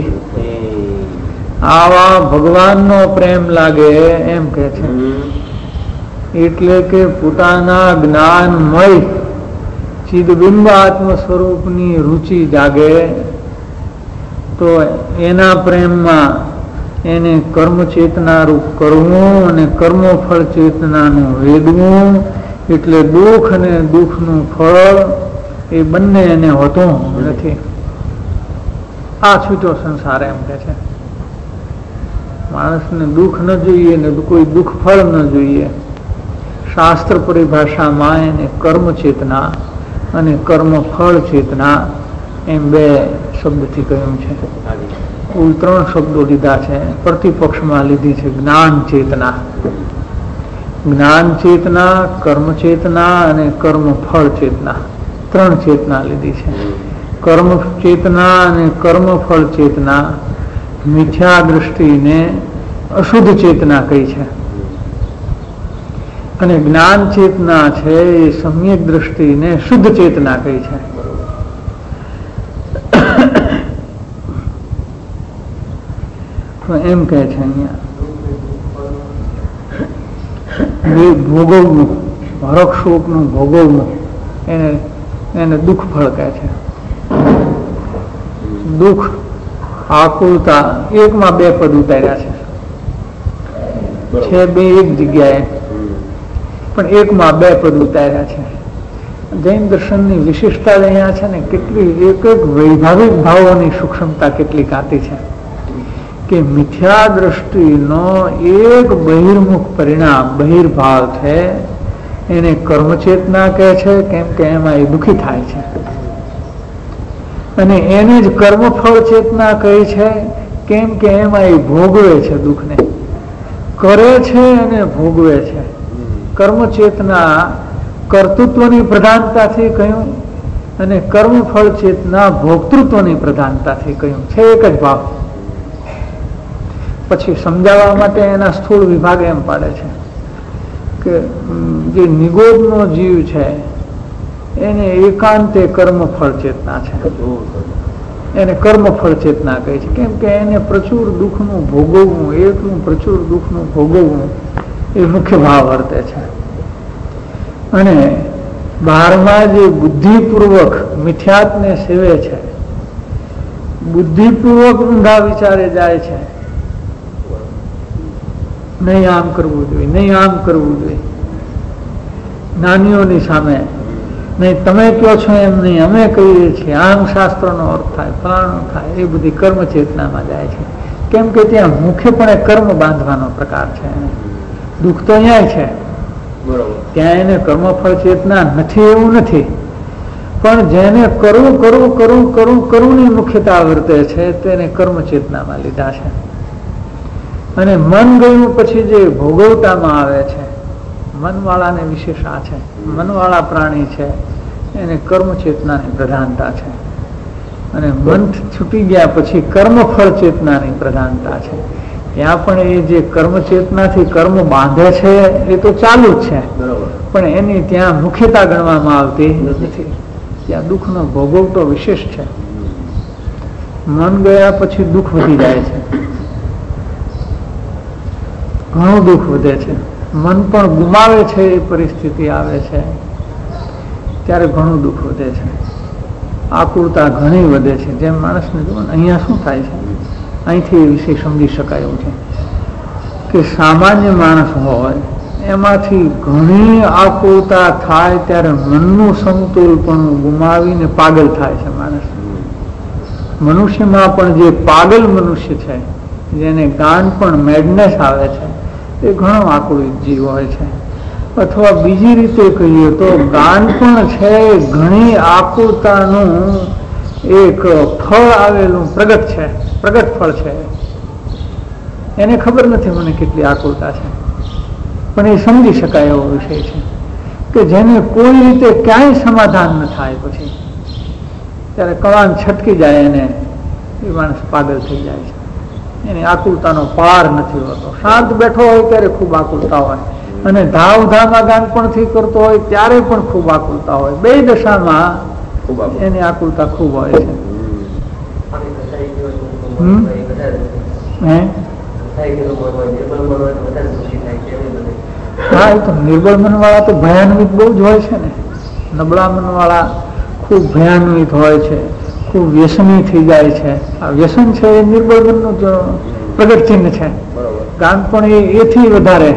આવા ભગવાનનો પ્રેમ લાગે એમ કે છે. એટલે કે પોતાના જ્ઞાનમય ચિદબિંબ આત્મ સ્વરૂપની રુચિ જાગે તો એના પ્રેમમાં એને કર્મ ચેતના રૂપ કરવું અને કર્મફળ ચેતનાનું વેદવું, એટલે દુઃખ અને દુઃખનું ફળ એ બંને એને હોતું નથી. આ છૂટો સંસાર એમ કે છે. માણસને દુઃખ ન જોઈએ ને કોઈ દુઃખ ફળ ન જોઈએ. શાસ્ત્ર પરિભાષામાં એને કર્મ ચેતના અને કર્મ ફળ ચેતના એમ બે શબ્દથી કહ્યું છે. કુલ ત્રણ શબ્દો લીધા છે. પ્રતિપક્ષમાં લીધી છે જ્ઞાન ચેતના. જ્ઞાન ચેતના, કર્મ ચેતના અને કર્મ ફળ ચેતના, ત્રણ ચેતના લીધી છે. કર્મ ચેતના અને કર્મ ફળ ચેતના મિથ્યા દૃષ્ટિને અશુદ્ધ ચેતના કહી છે, અને જ્ઞાન ચેતના છે એ સમ્યક દૃષ્ટિને શુદ્ધ ચેતના કહી છે. એમ કહે છે અહીંયા ભોગવવું, હરક શોકનું ભોગવવું એને એને દુઃખ ફળ કહે છે. દુઃખ, આકુલતા, એકમાં બે પદ ઉતાર્યા છે, છે બે એક જગ્યાએ, પણ એકમાં બે પદ ઉતાર્યા છે. જૈન દર્શનની વિશિષ્ટતા અહીંયા છે ને, કેટલી એક એક વૈભાવિક ભાવોની સૂક્ષ્મતા કેટલી કાતી છે કે મિથ્યા દ્રષ્ટિનો એક બહિર્મુખ પરિણામ, બહિર્ભાવ છે, એને કર્મચેતના કહે છે, કેમ કે એમાં એ દુઃખી થાય છે, અને એને જ કર્મફળ ચેતના કહે છે, કેમ કે એમાં એ ભોગવે છે, દુઃખને કરે છે અને ભોગવે છે. કર્મચેતના કર્તૃત્વની પ્રધાનતાથી કહ્યું અને કર્મફળ ચેતના ભોક્તૃત્વની પ્રધાનતાથી કહ્યું છે, એક જ ભાવ. પછી સમજાવવા માટે એના સ્થૂળ વિભાગ એમ પાડે છે કે જે નિગોદનો જીવ છે એને એકાંતે કર્મફળ ચેતના છે, એને કર્મફળ ચેતના કહે છે, કેમ કે એને પ્રચુર દુઃખનું ભોગવવું, એકનું પ્રચુર દુઃખનું ભોગવવું એ મુખ્ય ભાવ વર્તે છે. અને બહારમાં જે બુદ્ધિપૂર્વક મિથ્યાત્વને સેવે છે, બુદ્ધિપૂર્વક ઊંધા વિચારે જાય છે, નહીં આમ કરવું જોઈએ, નહીં આમ કરવું જોઈએ, જ્ઞાનીઓની સામે નહીં, તમે કહો છો એમ નહીં, અમે કહીએ છીએ, આમ શાસ્ત્રનો અર્થ થાય, ફલાણું થાય, એ બધી કર્મ ચેતનામાં જાય છે. કેમ કે ત્યાં મુખ્યપણે કર્મ બાંધવાનો પ્રકાર છે. દુઃખ તો અહીંયા છે, ત્યાં એને કર્મફળ ચેતના નથી એવું નથી, પણ જેને કરવું કરવું કરવું કરવું કરવું ની મુખ્યતા વર્તે છે તેને કર્મ ચેતનામાં લીધા છે. અને મન ગયું પછી જે ભોગવતામાં આવે છે, મનવાળાને વિશેષ આ છે, મનવાળા પ્રાણી છે એને કર્મ ચેતનાની પ્રધાનતા છે, અને મન છૂટી ગયા પછી કર્મફળ ચેતનાની પ્રધાનતા છે. ત્યાં પણ એ જે કર્મ ચેતનાથી કર્મ બાંધે છે એ તો ચાલુ જ છે, પણ એની ત્યાં મુખ્યતા ગણવામાં આવતી નથી. ત્યાં દુઃખનો ભોગવટો વિશેષ છે. મન ગયા પછી દુઃખ વધી જાય છે, ઘણું દુઃખ વધે છે. મન પણ ગુમાવે છે એ પરિસ્થિતિ આવે છે ત્યારે ઘણું દુઃખ વધે છે, આકુરતા ઘણી વધે છે. જેમ માણસને જુઓ ને, અહીંયા શું થાય છે, અહીંથી એ વિશે સમજી શકાય એવું છે કે સામાન્ય માણસ હોય એમાંથી ઘણી આકુરતા થાય ત્યારે મનનું સમતુલપણું ગુમાવીને પાગલ થાય છે માણસ. મનુષ્યમાં પણ જે પાગલ મનુષ્ય છે, જેને ગાંડ પણ મેડનેસ આવે છે, એ ઘણો આકુલિત જીવ હોય છે. અથવા બીજી રીતે કહીએ તો ગાંડ પણ છે ઘણી આકુરતાનું એક ફળ આવેલું પ્રગટ છે, પ્રગટ ફળ છે. એને ખબર નથી મને કેટલી આકુરતા છે, પણ એ સમજી શકાય એવો વિષય છે કે જેને કોઈ રીતે ક્યાંય સમાધાન ન થાય, પછી ત્યારે કળાન છટકી જાય એને એ માણસ પાગલ થઈ જાય છે. એની આકુરતાનો પાર નથી હોતો. શાંત બેઠો હોય ત્યારે ખૂબ આકુરતા હોય, અને ધાવ ધામા ગાનપણથી કરતો હોય ત્યારે પણ ખૂબ આકુરતા હોય. બે દશામાં એની આકુરતા ખૂબ હોય છે. હા, એ તો નિર્બળ મન વાળા તો ભયાન્વિત બહુ જ હોય છે ને. નબળા મન વાળા ખૂબ ભયાન્વિત હોય છે, ખૂબ વ્યસની થઈ જાય છે. આ વ્યસન છે એ નિર્બળ મનનું જ પ્રગટ ચિહ્ન છે. ગાન પણ એ એથી વધારે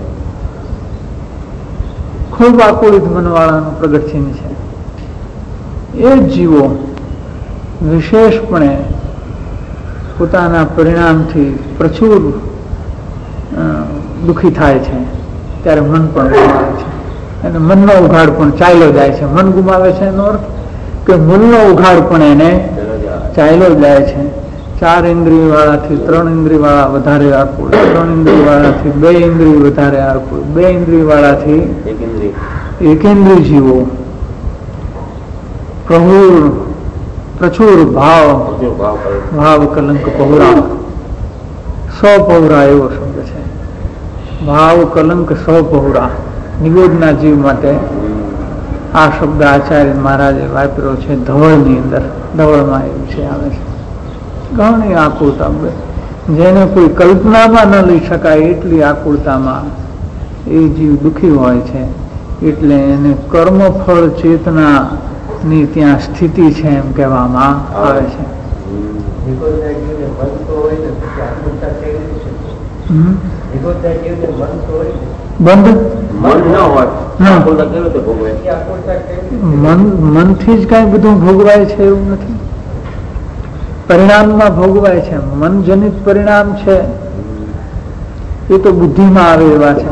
ખૂબ આકુલિત મનવાળાનું પ્રગટ ચિહ્ન છે. એ જીવો વિશેષપણે પોતાના પરિણામથી પ્રચુર દુઃખી થાય છે ત્યારે મન પણ ગુમાવે છે. અને મનનો ઉઘાડ પણ ચાલ્યો જાય છે. મન ગુમાવે છે એનો અર્થ કે મનનો ઉઘાડ પણ એને ચાલ્યો જાય છે. ચાર ઇન્દ્રિય વાળાથી ત્રણ ઇન્દ્રિય વાળા વધારે આકુળ, ત્રણ ઇન્દ્રિય વાળાથી બે ઇન્દ્રિય વધારે આકુળ, બે ઇન્દ્રિય વાળાથી એકેન્દ્રિય જીવો, પ્રહુર પ્રચુર ભાવ ભાવ કલંક પહુરા, સપહુરા એવો શબ્દ છે. ભાવ કલંક સપહુરા નિગોદના જીવ માટે આ શબ્દ આચાર્ય મહારાજે વાપર્યો છે. ધવળની અંદર, ધવળમાં એવું છે આવે છે. ઘણી આકુળતા, જેને કોઈ કલ્પનામાં ન લઈ શકાય એટલી આકુળતામાં એ જીવ દુઃખી હોય છે. એટલે એને કર્મફળ ચેતના ની ત્યાં સ્થિતિ છે એમ કહેવામાં આવે છે. બંધ મનથી જ કઈ બધું ભોગવાય છે એવું નથી, પરિણામમાં ભોગવાય છે. મનજનિત પરિણામ છે એ તો બુદ્ધિમાં આવે એવા છે,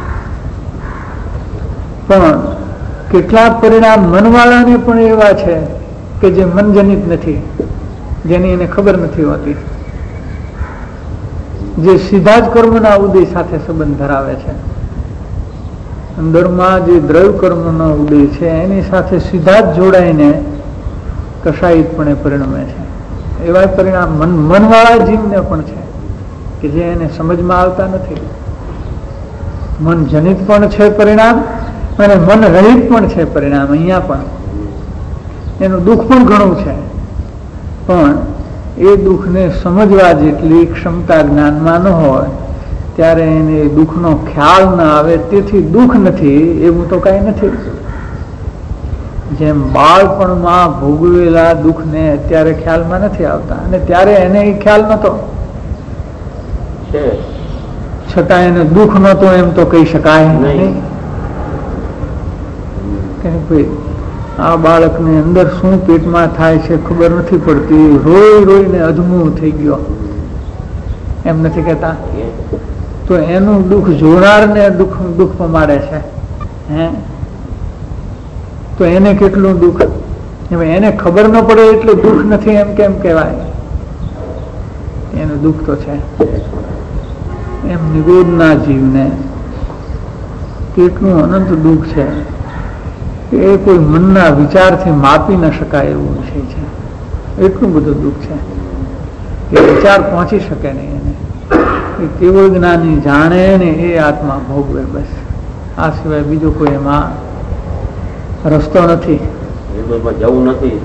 પણ કેટલાક પરિણામ મનવાળાને પણ એવા છે કે જે મનજનિત નથી, જેની એને ખબર નથી હોતી, જે સીધા જ કર્મના ઉદય સાથે સંબંધ ધરાવે છે. અંદરમાં જે દ્રવ્ય કર્મનો ઉદય છે એની સાથે સીધા જ જોડાઈને કશાયિતપણે પરિણમે છે. એવા પરિણામ મન મનવાળા જીવને પણ છે કે જે એને સમજમાં આવતા નથી. મનજનિત પણ છે પરિણામ અને મન રહિત પણ છે પરિણામ. અહીંયા પણ એનું દુઃખ પણ ઘણું છે, પણ એ દુઃખને સમજવા જેટલી ક્ષમતા જ્ઞાનમાં ન હોય ત્યારે એને દુઃખનો ખ્યાલ ના આવે. તેથી દુઃખ નથી એવું તો કઈ નથી. જેમ બાળપણમાં ભોગવેલા દુઃખને અત્યારે ખ્યાલમાં નથી આવતા, અને ત્યારે એને એ ખ્યાલ નતો, છતાં એને દુઃખ નતો એમ તો કહી શકાય નહીં. ભાઈ આ બાળકને અંદર શું પેટમાં થાય છે ખબર નથી પડતી, રોઈ રોઈને અધમું થઈ ગયો એમ નથી કહેતા? તો એનું દુઃખ જોનારને દુઃખ દુઃખ પમાડે છે. હે તો એને કેટલું દુઃખ, એને ખબર ન પડે એટલે દુઃખ નથી એમ કેમ કહેવાય? એનું દુઃખ તો છે. એમ નિગોદના જીવને કેટલું અનંત દુઃખ છે એ કોઈ મનના વિચારથી માપી ન શકાય એવું વિષય છે. એટલું બધું દુઃખ છે કે વિચાર પહોંચી શકે નહીં એને. એ કેવળ જ્ઞાની જાણે ને એ આત્મા ભોગવે, બસ. આ સિવાય બીજો કોઈ એમાં રસ્તો નથી. જવું નથી.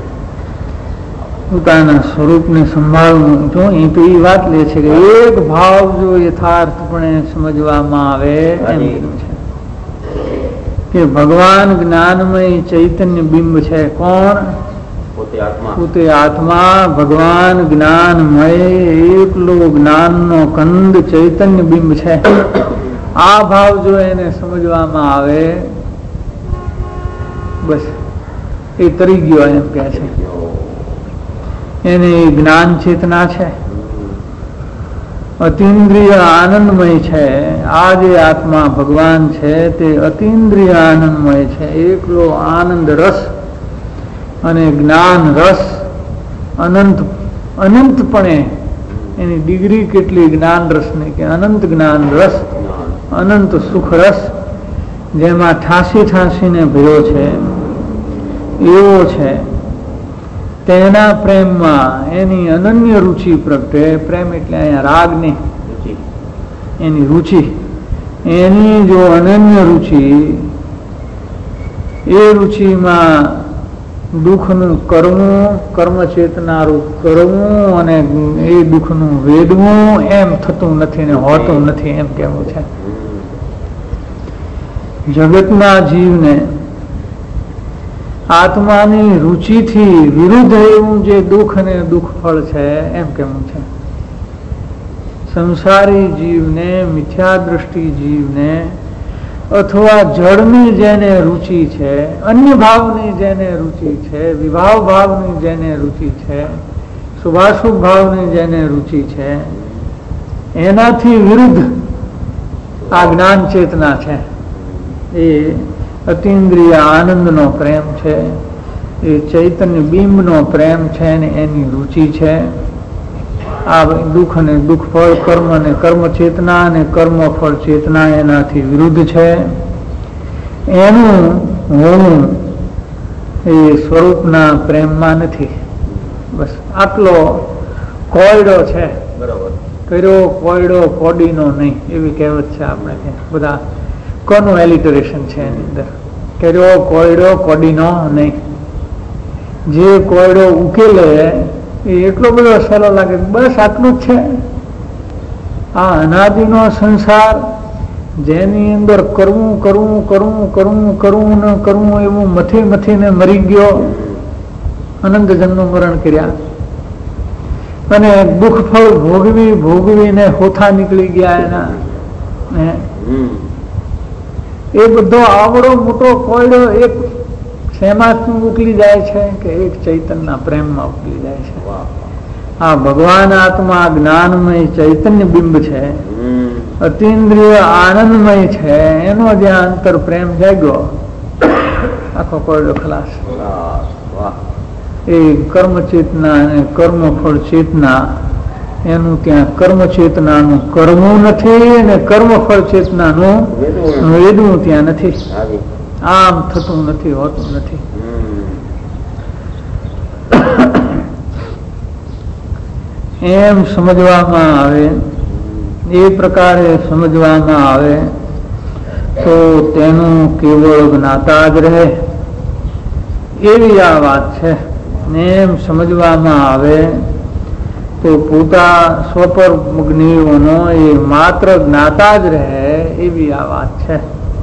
પોતાના સ્વરૂપને સંભાળવું. જો એ તો એ વાત લે છે કે એક ભાવ જો યથાર્થપણે સમજવામાં આવે એમ કીધું છે કે ભગવાન જ્ઞાનમય ચૈતન્ય બિંબ છે. કોણ? પોતે આત્મા. ભગવાન જ્ઞાનમય એકલો જ્ઞાનનો કંદ ચૈતન્ય બિંબ છે. આ ભાવ જો એને સમજવામાં આવે બસ એ તરી ગયો એમ કે છે. એને જ્ઞાન ચેતના છે, અતિન્દ્રિય આનંદમય છે. આ જે આત્મા ભગવાન છે તે અતિન્દ્રિય આનંદમય છે. એકલો આનંદ રસ અને જ્ઞાન રસ અનંત અનંતપણે એની ડિગ્રી કેટલી જ્ઞાન રસની કે અનંત જ્ઞાન રસ, અનંત સુખ રસ, જેમાં ઠાંસી ઠાંસીને ભર્યો છે એવો છે. તેના પ્રેમમાં એની અનન્ય રુચિ પ્રગટે. પ્રેમ એટલે અહીંયા રાગની એની રુચિ, એની જો અનન્ય રુચિ, એ રુચિમાં દુઃખનું કરવું, કર્મ ચેતનારું કરવું અને એ દુઃખનું વેદવું એમ થતું નથી ને હોતું નથી એમ કેવું છે. જગતના જીવને આત્માની રુચિથી વિરુદ્ધ એવું જે દુઃખ અને દુઃખ ફળ છે એમ કેવું છે. સંસારી જીવને, મિથ્યા દ્રષ્ટિ જીવને અથવા જળની જેને રુચિ છે, અન્ય ભાવની જેને રુચિ છે, વિભાવ ભાવની જેને રુચિ છે, શુભાશુભ ભાવની જેને રુચિ છે, એનાથી વિરુદ્ધ આ જ્ઞાન ચેતના છે. એ અતિન્દ્રિય આનંદનો પ્રેમ છે, એ ચૈતન્ય બિંબનો પ્રેમ છે ને એની રુચિ છે. આ દુઃખ અને દુઃખ ફળ, કર્મ અને કર્મ ચેતના અને કર્મ ફળ ચેતના એનાથી વિરુદ્ધ છે. એનું હું એ સ્વરૂપના પ્રેમમાં નથી. બસ આટલો કોયડો છે. બરાબર. કર્યો કોયડો કોડીનો નહીં, એવી કહેવત છે. આપણે બધા કોનું એલિટરેશન છે એની અંદર. કર્યો કોયડો કોડીનો નહીં. જે કોયડો ઉકેલે એ એટલો બધો સહેલો લાગે. બસ આટલું જ છે. આ અનાદિનો સંસાર જેની અંદર કરવું કરવું કરવું કરવું કરવું ને કરવું એવું મથી મથીને મરી ગયો, અનંત જન્મ મરણ કર્યા અને દુઃખ ફળ ભોગવી ભોગવીને હોથા નીકળી ગયા એના. એ બધો આવડો મોટો કોયડો એક શેમાં ઉકલી જાય છે કે એક ચૈતન્યના પ્રેમમાં ઉકલી જાય છે. આ ભગવાન આત્મા જ્ઞાનમય ચૈતન્ય બિંબ છે, અતિન્દ્રિય આનંદમય છે. એનો જ્યાં અંતર પ્રેમ જાગ્યો, આખો કોયડો ખલાસ. એ કર્મ ચેતના અને કર્મ ફળ ચેતના, એનું ત્યાં કર્મ ચેતનાનું કરવું નથી અને કર્મ ફળ ચેતનાનું વેદવું ત્યાં નથી. આમ થતું નથી, હોતું નથી. એમ સમજવામાં આવે, એ પ્રકારે સમજવામાં આવે તો તેનું કેવળ જ્ઞાતા જ રહે, એવી આ વાત છે. એમ સમજવામાં આવે તો પોતા સ્વપર જ્ઞેયોનો એ માત્ર જ્ઞાતા જ રહે, એવી આ વાત છે.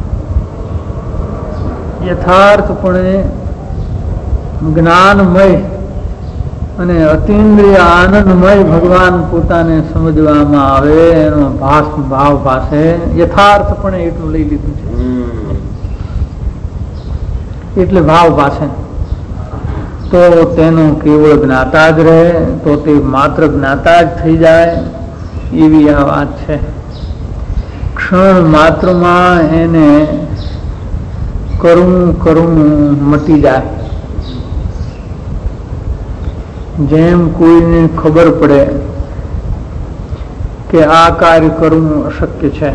યથાર્થપણે જ્ઞાનમય અને અતિન્દ્રિય આનંદમય ભગવાન પોતાને સમજવામાં આવે, એનો ભાસ ભાવ પાસે યથાર્થપણે એટલું લઈ લીધું છે. એટલે ભાવ પાસે તો તેનું કેવળ જ્ઞાતા જ રહે, તો તે માત્ર જ્ઞાતા જ થઈ જાય, એવી આ વાત છે. ક્ષણ માત્રમાં એને કરવું કરવું મટી જાય. જેમ કોઈને ખબર પડે કે આ કાર્ય કરવું અશક્ય છે,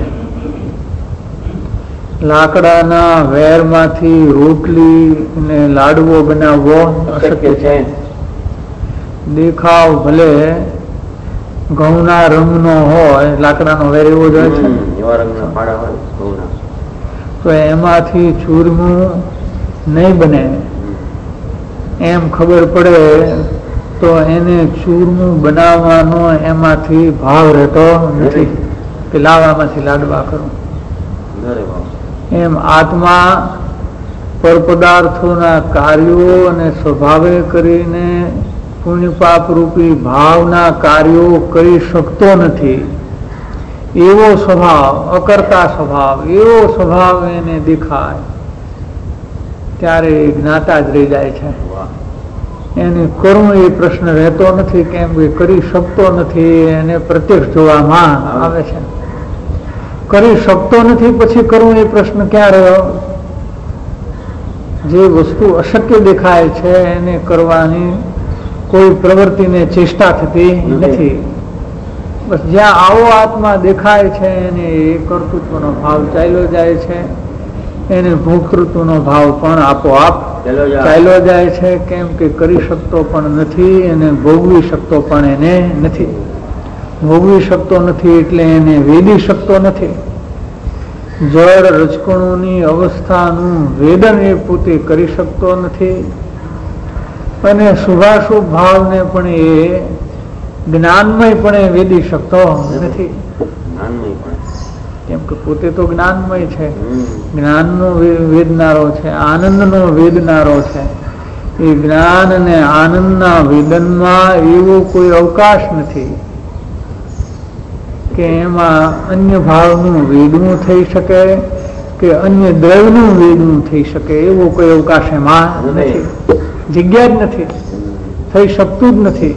લાકડાના વેરમાંથી રોટલી ને લાડવો બનાવવો અશક્ય છે. દેખાવ ભલે ઘઉંના રંગનો હોય, લાકડાનો વેર એવો જ હોય છે, તો એમાંથી ચૂરમું નહીં બને. એમ ખબર પડે તો એને ચૂરમું બનાવવાનો એમાંથી ભાવ રહેતો નથી કે લાવામાંથી લાડવા કરું. એમ આત્મા પર પદાર્થોના કાર્યો અને સ્વભાવે કરીને પુણ્ય પાપ રૂપી ભાવના કાર્યો કરી શકતો નથી. એવો સ્વભાવ, અકર્તા સ્વભાવ, એવો સ્વભાવ એને દેખાય ત્યારે જ્ઞાતા જ રહી જાય છે. એને કરવું એ પ્રશ્ન રહેતો નથી, કેમ કે કરી શકતો નથી. એને પ્રત્યક્ષ જોવામાં આવે છે. કરી શકતો નથી પછી કરવું એ પ્રશ્ન ક્યાં રહ્યો? જે વસ્તુ અશક્ય દેખાય છે એને કરવાની કોઈ પ્રવૃત્તિને ચેષ્ટા થતી નથી. બસ જ્યાં આવો આત્મા દેખાય છે એને એ કર્તૃત્વનો ભાવ ચાલ્યો જાય છે, એને ભોક્તૃત્વનો ભાવ પણ આપોઆપ ચાલ્યો જાય છે. કેમ કે કરી શકતો પણ નથી અને ભોગવી શકતો પણ એને નથી. ભોગવી શકતો નથી એટલે એને વેદી શકતો નથી. જળ રજકણોની અવસ્થાનું વેદન એ પોતે કરી શકતો નથી અને શુભાશુભ ભાવને પણ એ જ્ઞાનમય પણ વેદી શકતો નથી. કેમ કે પોતે તો જ્ઞાનમય છે, જ્ઞાનનો વેદનારો છે, આનંદનો વેદનારો છે. એ જ્ઞાન અને આનંદના વેદનમાં એવો કોઈ અવકાશ નથી કે એમાં અન્ય ભાવનું વેદનું થઈ શકે કે અન્ય દ્રવ્યનું વેદનું થઈ શકે. એવો કોઈ અવકાશ એમાં નથી, જગ્યા જ નથી, થઈ શકતું જ નથી.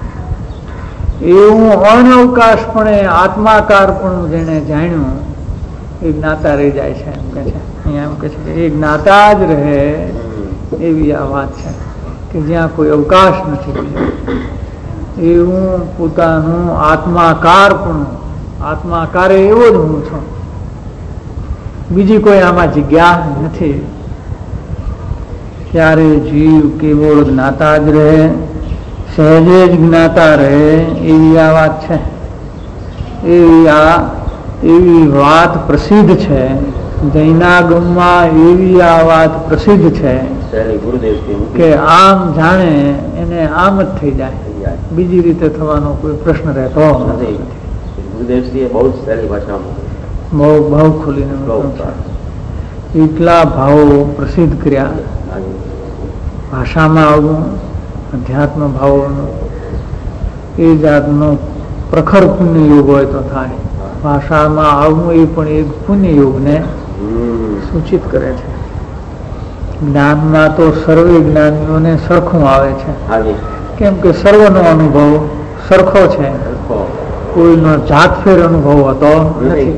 એવું અનઅવકાશપણે આત્માકાર પણ જેને જાણ્યું એ જ્ઞાતા રહી જાય છે એમ કે છે. અહીંયા એમ કે છે કે એ જ્ઞાતા જ રહે એવી આ વાત છે કે જ્યાં કોઈ અવકાશ નથી બીજો. એવું પોતાનું આત્માકાર પણ આત્માકારે એવો જ હું છું, બીજી કોઈ આમાં જગ્યા નથી. ત્યારે જીવ કેવળ જ્ઞાતા જ રહે, સહેજે જ જ્ઞાતા રહે એવી આ વાત છે. એવી આ એવી વાત પ્રસિદ્ધ છે જૈનાગમમાં. એવી આ વાત પ્રસિદ્ધ છે કે આમ જાણે એને આમ જ થઈ જાય, બીજી રીતે થવાનો કોઈ પ્રશ્ન રહેતો નથી. બહુ ભાવ ખોલીને એટલા ભાવો પ્રસિદ્ધ કર્યા. ભાષામાં આવવું અધ્યાત્મ ભાવોનો એ જાતનો પ્રખર પુણ્ય યોગ હોય તો થાય. ભાષામાં આવવું એ પણ એક પુણ્ય યોગને સૂચિત કરે છે. જ્ઞાનમાં તો સર્વે જ્ઞાનીઓને સરખું આવે છે, કેમ કે સર્વનો અનુભવ સરખો છે, કોઈનો જાતફેર અનુભવ હોતો નથી.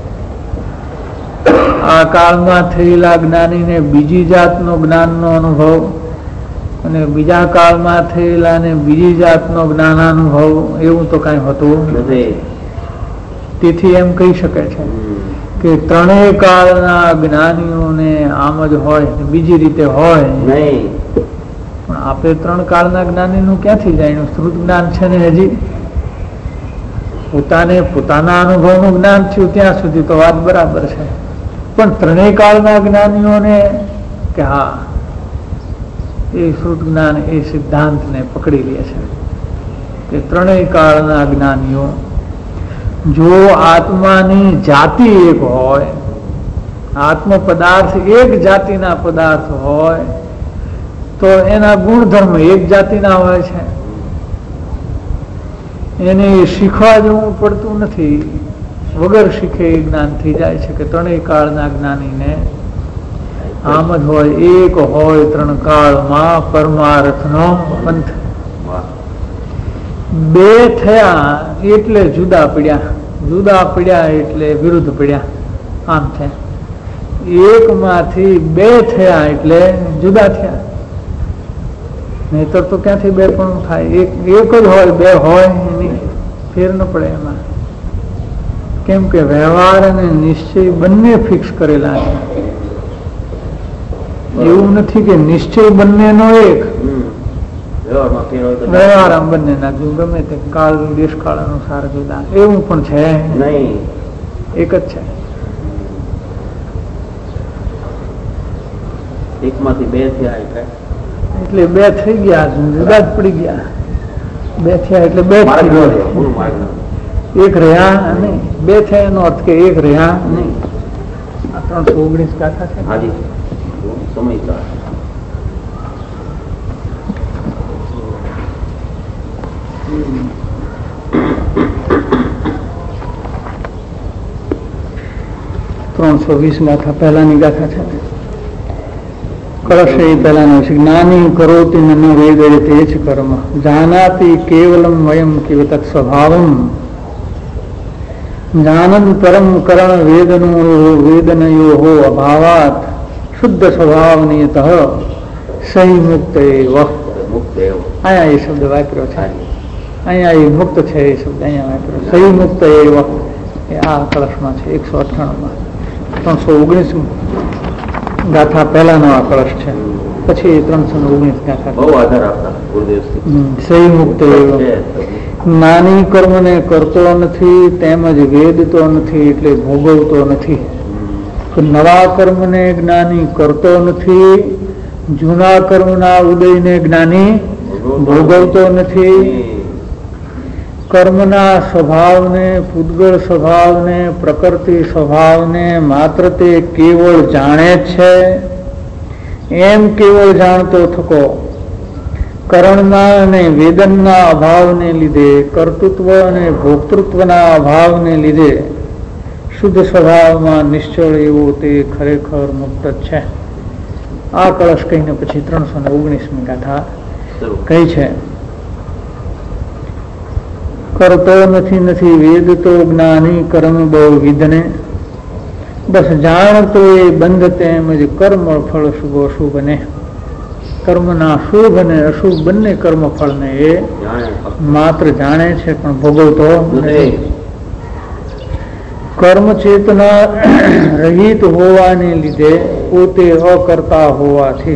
આ કાળમાં થયેલા જ્ઞાનીને બીજી જાતનો જ્ઞાનનો અનુભવ અને બીજા કાળમાં થયેલા ને બીજી જાતનો જ્ઞાનાનુભવ એવું તો કઈ હોતું નથી. તેથી એમ કહી શકે છે કે ત્રણેય કાળના જ્ઞાનીઓને આમ જ હોય, બીજી રીતે હોય નહીં. પણ આપણે ત્રણ કાળના જ્ઞાનીનું ક્યાંથી જાણ્યું? શ્રુત જ્ઞાન છે ને હજી પોતાને પોતાના અનુભવનું જ્ઞાન થયું ત્યાં સુધી તો વાત બરાબર છે. પણ ત્રણેય કાળના જ્ઞાનીઓને કે હા એ શ્રુત જ્ઞાન એ સિદ્ધાંતને પકડી લે છે કે ત્રણેય કાળના જ્ઞાનીઓ જો આત્માની જાતિ એક હોય, આત્મ પદાર્થ એક જાતિના પદાર્થ હોય તો એના ગુણધર્મ એક જાતિના હોય છે. એને શીખવા જવું પડતું નથી, વગર શીખે એ જ્ઞાન થઈ જાય છે કે ત્રણેય કાળના જ્ઞાનીને આમ જ હોય, એક હોય ત્રણ કાળમાં પરમાર્થનો પંથ. બે થયા એટલે જુદા પડ્યા, જુદા પડ્યા એટલે વિરુદ્ધ પડ્યા. આમ છે એક માંથી બે થયા એટલે જુદા થયા. નહીતર તો ક્યાંથી બે પણ થાય? એક એક જ હોય, બે હોય એની ફેર ન પડે એમાં. કેમ કે વ્યવહાર અને નિશ્ચય બંને ફિક્સ કરેલા છે. એવું નથી કે નિશ્ચય બંનેનો એક, વ્યવહાર આમ બંને ના ગમે તે કાળ દેશકાળ અનુસાર જુદા, એવું પણ છે નહીં, એક જ છે. એકમાંથી બે થયા એટલે એટલે બે થઈ ગયા, જુદા જ પડી ગયા. બે થયા એટલે બે થઈ ગયા, એક રહ્યા નહીં. બે થયા એનો અર્થ કે એક રહ્યા નહીં. આ ત્રણસો ઓગણીસ ગાથા છે. હાજી સમય ત્રણસો વીસ ગાથા પહેલાની ગાથા છે. કળશ એ પહેલાનો છે. જ્ઞાની કરોતિ ન વેદે તે જ કર્મ જાનાતિ કેવલમ વયમ કેવ તત્ સ્વભાવમ જ્ઞાનમ પરમ કરણ વેદનો વેદનયો અભાવાત શુદ્ધ સ્વભાવનિયત સહી મુક્ત એવ. અહીંયા એ શબ્દ વાપર્યો છે, અહીંયા એ મુક્ત છે એ શબ્દ અહીંયા વાપર્યો. સહી મુક્ત એવ એ આ કળશમાં છે. એકસો અઠ્ઠાણું માં ત્રણસો ઓગણીસ ગાથા પહેલાનો આ કળશ છે. પછી ત્રણસો ને ઓગણીસ ગાથા બહુ આધાર આપતા સહી મુક્ત એવ. જ્ઞાની કર્મને કરતો નથી તેમજ વેદતો નથી એટલે ભોગવતો નથી. નવા કર્મને જ્ઞાની કરતો નથી, જૂના કર્મના ઉદયને જ્ઞાની ભોગવતો નથી. કર્મના સ્વભાવને, પૂદગળ સ્વભાવને, પ્રકૃતિ સ્વભાવને માત્ર તે કેવળ જાણે છે. એમ કેવળ જાણતો થકો કરણના અને વેદનના અભાવને લીધે, કર્તૃત્વ અને ભોક્તૃત્વના અભાવને લીધે શુદ્ધ સ્વભાવમાં નિશ્ચળ એવો તે ખરેખર મુક્ત છે. આ કળશ કહીને પછી ત્રણસો ને ઓગણીસમી ગાથા કઈ છે. કરતો નથી નથી વેદ તો જ્ઞાની કર્મ બહુ વિધને બસ જાણતો એ બંધ તેમ જ કર્મ ફળ શુભ અશુભ ને કર્મના શુભ અને અશુભ બંને કર્મ ફળને એ માત્ર જાણે છે પણ ભોગવતો નથી. કર્મ ચેતના રહિત હોવાને લીધે પોતે અકર્તા હોવાથી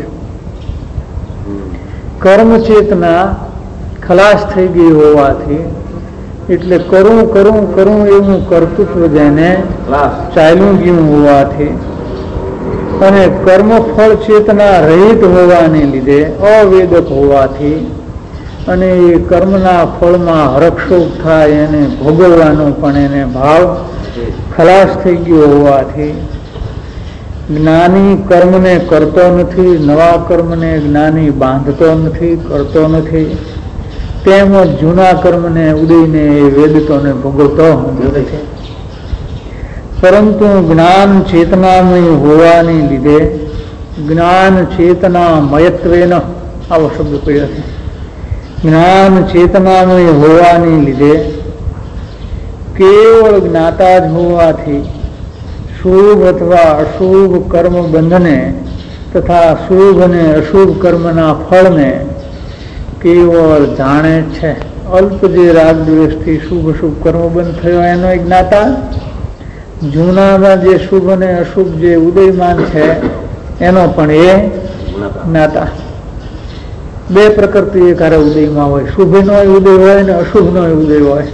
કર્મ ચેતના ખલાસ થઈ ગઈ હોવાથી એટલે કરું કરું કરું એવું કર્તૃત્વ જેને ચાલ્યું ગયું હોવાથી અને કર્મફળ ચેતના રહિત હોવાને લીધે અવેદક હોવાથી અને એ કર્મના ફળમાં હરક્ષોભ થાય એને ભોગવવાનો પણ એને ભાવ ખલાસ થઈ ગયો હોવાથી જ્ઞાની કર્મને કરતો નથી, નવા કર્મને જ્ઞાની બાંધતો નથી, કરતો નથી, તેમજ જૂના કર્મને ઉદયને એ વેદતો ને ભોગવતો નથી. પરંતુ જ્ઞાન ચેતનામય હોવાને લીધે જ્ઞાન ચેતનામયત્વેન આવો શબ્દ કહ્યો છે. જ્ઞાન ચેતનામય હોવાને લીધે કેવળ જ્ઞાતા જ હોવાથી શુભ અથવા અશુભ કર્મ બંધને તથા શુભ અને અશુભ કર્મના ફળને કેવળ જાણે છે. અલ્પ જે રાગ દ્વેષથી શુભ અશુભ કર્મ બંધ થયો એનો એક જ્ઞાતા, જૂનામાં જે શુભ અને અશુભ જે ઉદયમાન છે એનો પણ એ જ્ઞાતા. બે પ્રકૃતિ એક હારે ઉદયમાં હોય, શુભનો ઉદય હોય ને અશુભનો ઉદય હોય.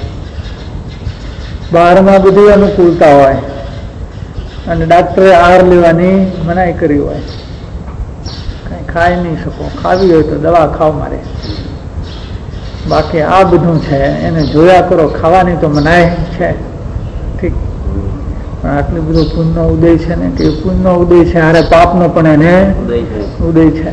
બહારમાં બધી અનુકૂળતા હોય અને ડાક્ટરે આહાર લેવાની મનાઈ કરી હોય, કઈ ખાઈ નહીં શકો, ખાવી હોય તો દવા ખાવ મારે, બાકી આ બધું છે એને જોયા કરો, ખાવાની તો મનાઈ છે ઠીક, પણ આટલું બધું પુણ્યનો ઉદય છે ને કે પુણ્યનો ઉદય છે હારે પાપનો પણ એને ઉદય છે.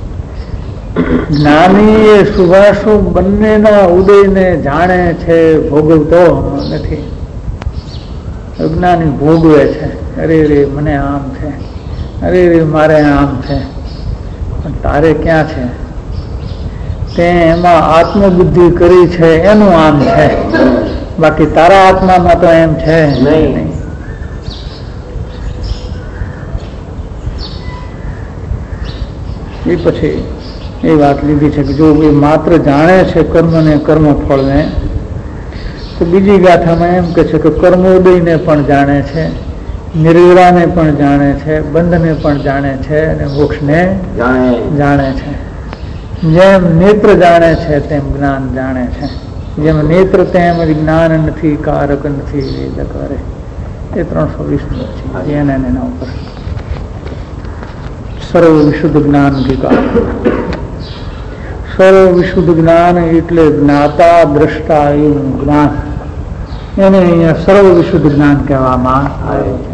જ્ઞાની એ શુભાશુભ બંનેના ઉદયને જાણે છે, ભોગવતો નથી. અજ્ઞાની ભોગવે છે, અરે રે મને આમ છે, અરે રે મારે આમ છે, પણ તારે ક્યાં છે? તે એમાં આત્મબુદ્ધિ કરી છે એનું આમ છે, બાકી તારા આત્મામાં તો એમ છે નહીં. એ પછી એ વાત લીધી છે કે જો એ માત્ર જાણે છે કર્મ ને કર્મફળને, તો બીજી ગાથામાં એમ કે છે કે કર્મોદયને પણ જાણે છે, નિર્વિરાને પણ જાણે છે, બંધને પણ જાણે છે અને મોક્ષને જાણે છે. જેમ નેત્ર જાણે છે તેમ જ્ઞાન જાણે છે, જેમ નેત્ર તેમ જ્ઞાન નથી, કારક નથી, વેદ કરે. એ ત્રણસો વીસ છે એને એના ઉપર સર્વ વિશુદ્ધ જ્ઞાન અધિકાર. સર્વ વિશુદ્ધ જ્ઞાન એટલે જ્ઞાતા દ્રષ્ટા એવું જ્ઞાન, એને અહીંયા સર્વ વિશુદ્ધ જ્ઞાન કહેવામાં આવે છે.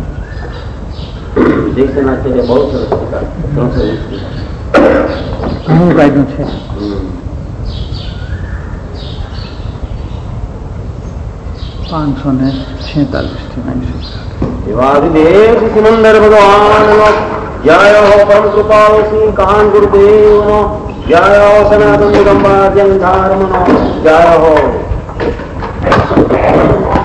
ઘણું કાઢ્યું છે. પાંચસો ને છેતાલીસ થી સિમંદર ભગવાન જય હો પરમ કૃપાળુ શ્રી કાન ગુરુદેવ જય હો સનાતન દિગંબર જૈન ધર્મ જય હો.